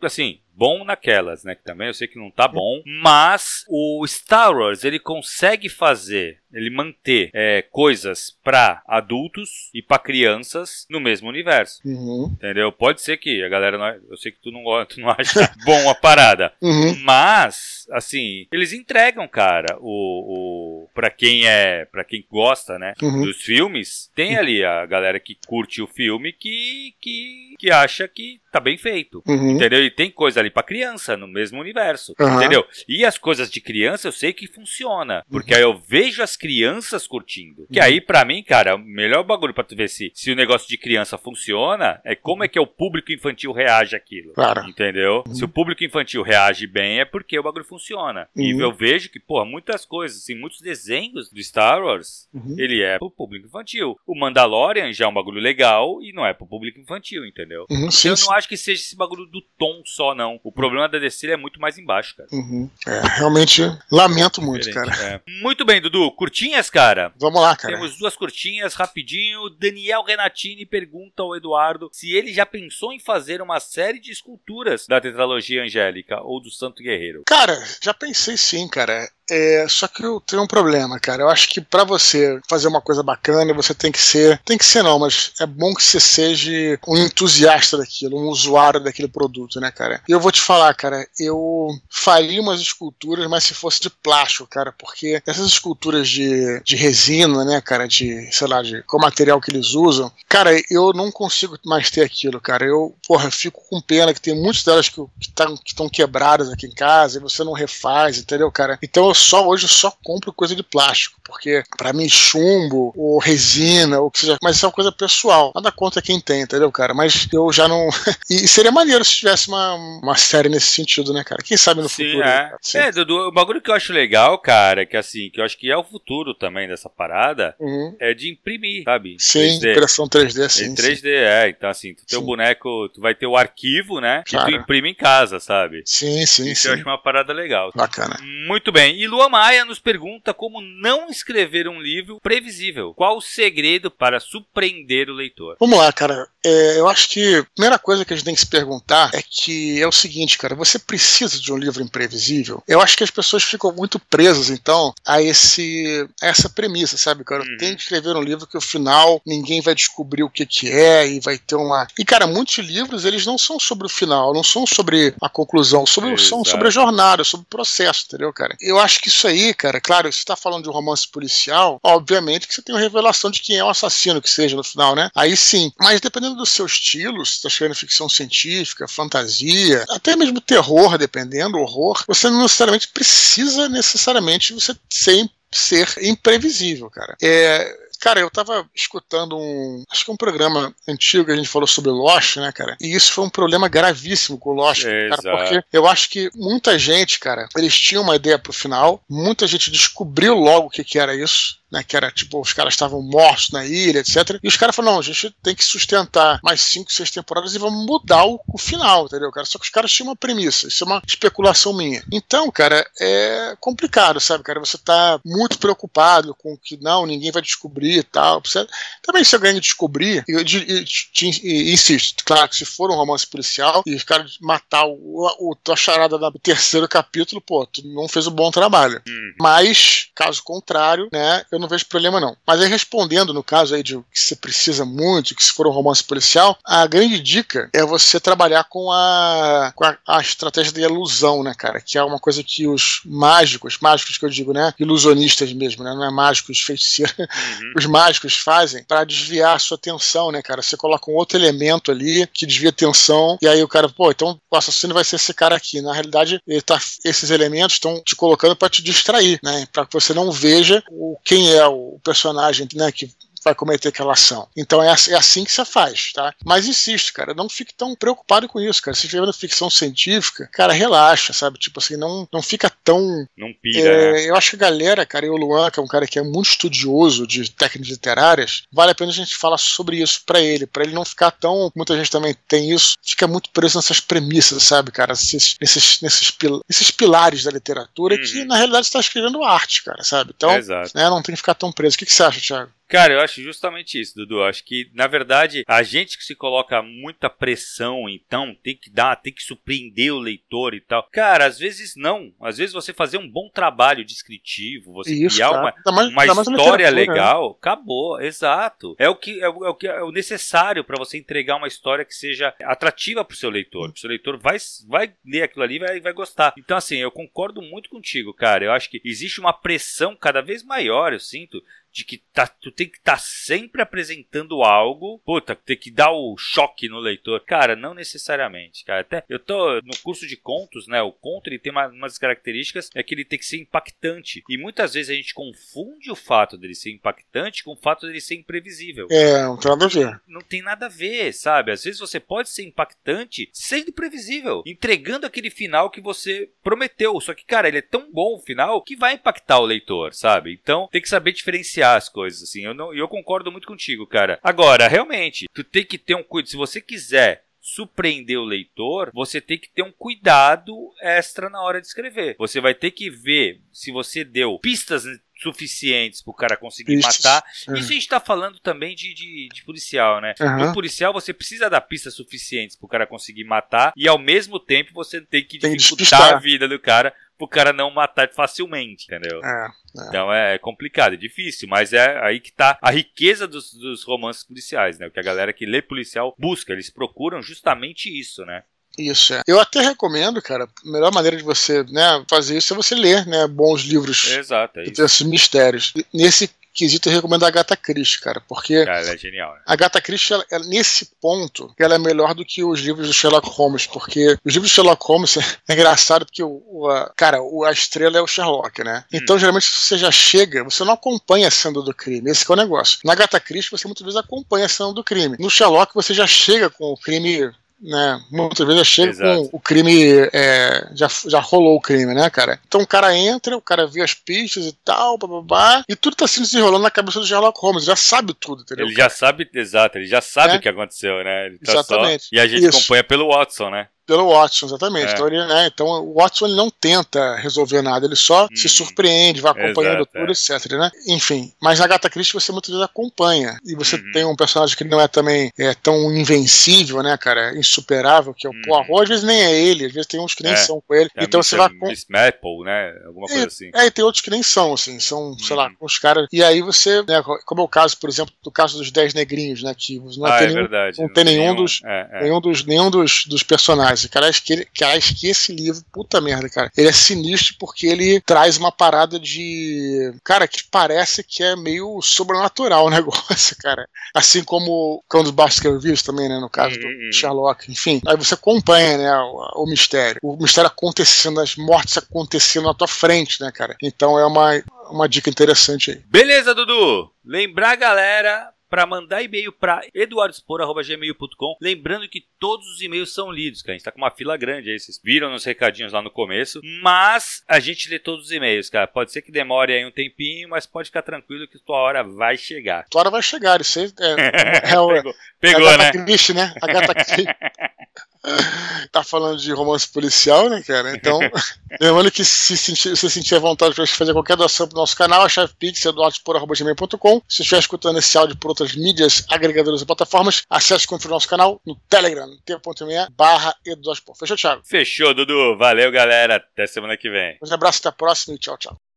assim, bom naquelas, né? Que também eu sei que não tá bom. Mas o Star Wars, ele consegue fazer, ele manter é, coisas pra adultos e pra crianças no mesmo universo. Uhum. Entendeu? Pode ser que a galera não... Eu sei que tu não, tu não acha bom a parada. Uhum. Mas, assim, eles entregam, cara, o... o pra quem é... Pra quem gosta, né? Uhum. Dos filmes, tem ali a galera que curte o filme que... Que, que acha que tá bem feito. Uhum. Entendeu? E tem coisa ali pra criança no mesmo universo. Uhum. Entendeu? E as coisas de criança eu sei que funciona. Porque uhum. aí eu vejo as crianças curtindo. Que aí, pra mim, cara, o melhor bagulho pra tu ver se, se o negócio de criança funciona é como é que é o público infantil reage àquilo. Claro. Entendeu? Uhum. Se o público infantil reage bem é porque o bagulho funciona. Uhum. E eu vejo que, porra, muitas coisas, assim, muitos desenhos do Star Wars, uhum. ele é pro público infantil. O Mandalorian já é um bagulho legal e não é pro público infantil, entendeu? Uhum. Então Sim, eu sim. não acho que seja esse bagulho do tom só, não. O problema da D C é muito mais embaixo, cara. Uhum. É, realmente lamento muito, Diferente, cara. É. Muito bem, Dudu. Curtinhas, cara? Vamos lá, cara. Temos duas curtinhas, rapidinho. Daniel Renatini pergunta ao Eduardo se ele já pensou em fazer uma série de esculturas da tetralogia angélica ou do Santo Guerreiro. Cara, já pensei sim, cara. É, só que eu tenho um problema, cara. Eu acho que pra você fazer uma coisa bacana, você tem que ser... Tem que ser não, mas é bom que você seja um entusiasta daquilo, um usuário daquele produto, né, cara? E eu vou te falar, cara, eu faria umas esculturas, mas se fosse de plástico, cara, porque essas esculturas de, de resina, né, cara, de, sei lá, de qual material que eles usam, cara, eu não consigo mais ter aquilo, cara. Eu, porra, fico com pena que tem muitas delas que estão que que quebradas aqui em casa e você não refaz, entendeu, cara? Então eu só hoje eu só compro coisa de plástico, porque pra mim chumbo ou resina ou que seja, mas isso é uma coisa pessoal, nada contra quem tem, entendeu, cara? Mas eu já não... e seria maneiro se tivesse uma, uma série nesse sentido, né, cara? Quem sabe no Sim, futuro. É, Sim. é Dudu, o bagulho que eu acho legal, cara, é que assim, que eu acho que é o futuro também dessa parada, uhum. é de imprimir, sabe? Sim, três D. impressão três D, sim. Em três D, sim. É. Então, assim, tu tem o boneco, tu vai ter o arquivo, né? Claro. Que tu imprime em casa, sabe? Sim, sim, Isso sim. eu acho uma parada legal. Bacana. Muito bem. E Lua Maia nos pergunta como não escrever um livro previsível. Qual o segredo para surpreender o leitor? Vamos lá, cara. É, eu acho que a primeira coisa que a gente tem que se perguntar é que é o seguinte, cara, você precisa de um livro imprevisível? Eu acho que as pessoas ficam muito presas, então, a, esse, a essa premissa, sabe, cara? Uhum. Tem que escrever um livro que, no final, ninguém vai descobrir o que que é e vai ter uma... E, cara, muitos livros, eles não são sobre o final, não são sobre a conclusão, sobre, são sobre a jornada, sobre o processo, entendeu, cara? Eu acho que isso aí, cara, claro, se você tá falando de um romance policial, obviamente que você tem uma revelação de quem é o assassino, que seja no final, né? Aí sim. Mas dependendo do seu estilo, se tá escrevendo ficção científica, fantasia, até mesmo terror, dependendo, horror, você não necessariamente precisa necessariamente você ser, ser imprevisível, cara. É... Cara, eu tava escutando um... Acho que um programa antigo que a gente falou sobre Lost, né, cara? E isso foi um problema gravíssimo com o Lost, é, cara, exato. Porque eu acho que muita gente, cara, eles tinham uma ideia pro final, muita gente descobriu logo o que que era isso, né, que era tipo, os caras estavam mortos na ilha, etcétera. E os caras falaram, não, a gente tem que sustentar mais cinco, seis temporadas e vamos mudar o, o final, entendeu, cara? Só que os caras tinham uma premissa, isso é uma especulação minha. Então, cara, é complicado, sabe, cara? Você tá muito preocupado com que, não, ninguém vai descobrir e tal. Você... Também se alguém descobrir, e, e, e, e insisto, claro que se for um romance policial e os caras matar o, o, tua charada no terceiro capítulo, pô, tu não fez um bom trabalho. Hum. Mas, caso contrário, né, eu não vejo problema não. Mas aí respondendo no caso aí de que você precisa muito, que se for um romance policial, a grande dica é você trabalhar com a, com a, a estratégia da ilusão, né, cara? Que é uma coisa que os mágicos, mágicos que eu digo, né? Ilusionistas mesmo, né? Não é mágicos, feiticeiros. Uhum. Os mágicos fazem para desviar a sua atenção, né, cara? Você coloca um outro elemento ali que desvia a atenção e aí o cara, pô, então o assassino vai ser esse cara aqui. Na realidade, ele tá, esses elementos estão te colocando para te distrair, né? Para que você não veja o, quem é o personagem, né, que vai cometer aquela ação. Então é assim que você faz, tá? Mas insisto, cara, não fique tão preocupado com isso, cara. Se estiver ficção científica, cara, relaxa, sabe? Tipo assim, não, não fica tão... Não pira, é, né? Eu acho que a galera, cara, e o Luan, que é um cara que é muito estudioso de técnicas literárias, vale a pena a gente falar sobre isso pra ele, pra ele não ficar tão... Muita gente também tem isso, fica muito preso nessas premissas, sabe, cara? Esses, nesses, nesses, pil, esses pilares da literatura, uhum, que, na realidade, você tá escrevendo arte, cara, sabe? Então, é, né, não tem que ficar tão preso. O que, que você acha, Thiago? Cara, eu acho justamente isso, Dudu. Eu acho que, na verdade, a gente que se coloca muita pressão, então, tem que dar, tem que surpreender o leitor e tal. Cara, às vezes não. Às vezes você fazer um bom trabalho descritivo, você Isso, criar cara. uma, Dá mais- uma dá mais história literatura, legal, acabou. Exato. É o que é o, é o, que é o necessário para você entregar uma história que seja atrativa pro seu leitor. O seu leitor vai, vai ler aquilo ali e vai, vai gostar. Então, assim, eu concordo muito contigo, cara. Eu acho que existe uma pressão cada vez maior, eu sinto, de que tá, tu tem que estar tá sempre apresentando algo, puta, tem que dar o choque no leitor. Cara, não necessariamente, cara. Até eu tô no curso de contos, né? O conto, ele tem uma, umas características, é que ele tem que ser impactante. E muitas vezes a gente confunde o fato dele ser impactante com o fato dele ser imprevisível. É, não tem nada a ver. Não tem nada a ver, sabe? Às vezes você pode ser impactante sendo previsível, entregando aquele final que você prometeu. Só que, cara, ele é tão bom o final que vai impactar o leitor, sabe? Então, tem que saber diferenciar as coisas, assim. Eu, não, eu concordo muito contigo, cara. Agora, realmente, tu tem que ter um cuidado. Se você quiser surpreender o leitor, você tem que ter um cuidado extra na hora de escrever. Você vai ter que ver se você deu pistas suficientes pro cara conseguir Pistas. matar. Uhum. Isso a gente tá falando também de, de, de policial, né? Uhum. No policial você precisa dar pistas suficientes pro cara conseguir matar e ao mesmo tempo você tem que Tem que dificultar despistar. a vida do cara pro cara não matar facilmente, entendeu? É, é. Então é complicado, é difícil, mas é aí que tá a riqueza dos, dos romances policiais, né? O que a galera que lê policial busca, eles procuram justamente isso, né? Isso, é. Eu até recomendo, cara, a melhor maneira de você, né, fazer isso é você ler, né, bons livros Exato, é que isso. tem esses mistérios. Nesse quesito eu recomendo a Agatha Christie, cara, porque Cara, ela é genial, né? a Agatha Christie, ela, ela, nesse ponto, ela é melhor do que os livros do Sherlock Holmes, porque os livros do Sherlock Holmes é engraçado porque, o, o, a, cara, o, a estrela é o Sherlock, né? Então, hum. geralmente, se você já chega, você não acompanha a cena do crime, esse que é o negócio. Na Agatha Christie, você muitas vezes acompanha a cena do crime. No Sherlock, você já chega com o crime... né, muitas vezes chega Exato. com o crime, é, já, já rolou o crime, né, cara? Então o cara entra, o cara vê as pistas e tal, bababá, e tudo tá se desenrolando na cabeça do Sherlock Holmes, já sabe tudo, entendeu? Ele já sabe, exato, ele já sabe É? o que aconteceu, né? Ele tá Exatamente. Só, e a gente Isso. acompanha pelo Watson, né? Pelo Watson, exatamente. É. Então, ele, né, então o Watson ele não tenta resolver nada, ele só Hum. se surpreende, vai acompanhando Exato, tudo, é. etcétera, né? Enfim, mas na Agatha Christie você muitas vezes acompanha, e você Uhum. tem um personagem que não é também é, tão invencível, né, cara, insuperável, que é o Uhum. Poirot, às vezes nem é ele, às vezes tem uns que nem É. são com ele, É então você vai... com- Miss Maple, né? Alguma coisa assim. É, e tem outros que nem são, assim, são, sei lá, Uhum. os caras. E aí você, né, como é o caso, por exemplo, do caso dos Dez Negrinhos, né, que não Ah, tem é nenhum, verdade. não tem nenhum dos, É, é. nenhum dos, nenhum dos, dos personagens. Cara, acho que, ele, cara, acho que esse livro, puta merda, cara, ele é sinistro porque ele traz uma parada de, cara, que parece que é meio sobrenatural o negócio, cara. Assim como quando os Baskervilles também, né, no caso do Uhum. Sherlock, enfim. Aí você acompanha, né, o, o mistério. O mistério acontecendo, as mortes acontecendo na tua frente, né, cara. Então é uma, uma dica interessante aí. Beleza, Dudu. Lembrar, galera, para mandar e-mail para eduardo spor arroba gmail ponto com. Lembrando que todos os e-mails são lidos, cara. A gente tá com uma fila grande aí, vocês viram nos recadinhos lá no começo. Mas a gente lê todos os e-mails, cara. Pode ser que demore aí um tempinho, mas pode ficar tranquilo que tua hora vai chegar. Tua hora vai chegar, isso aí é, é, o, Pegou, Pegou é a né? Agatha Christie, né? A Agatha Christie. Tá falando de romance policial, né, cara? Então, lembrando que se sentir, você sentir a vontade de fazer qualquer doação pro nosso canal, a chave Pix é eduardo spor arroba gmail ponto com. Se estiver escutando esse áudio por outras mídias, agregadoras e plataformas, acesse e confira o nosso canal no Telegram, t.me barra eduardo spor. Fechou, Thiago? Fechou, Dudu. Valeu, galera. Até semana que vem. Um abraço, até a próxima e tchau, tchau.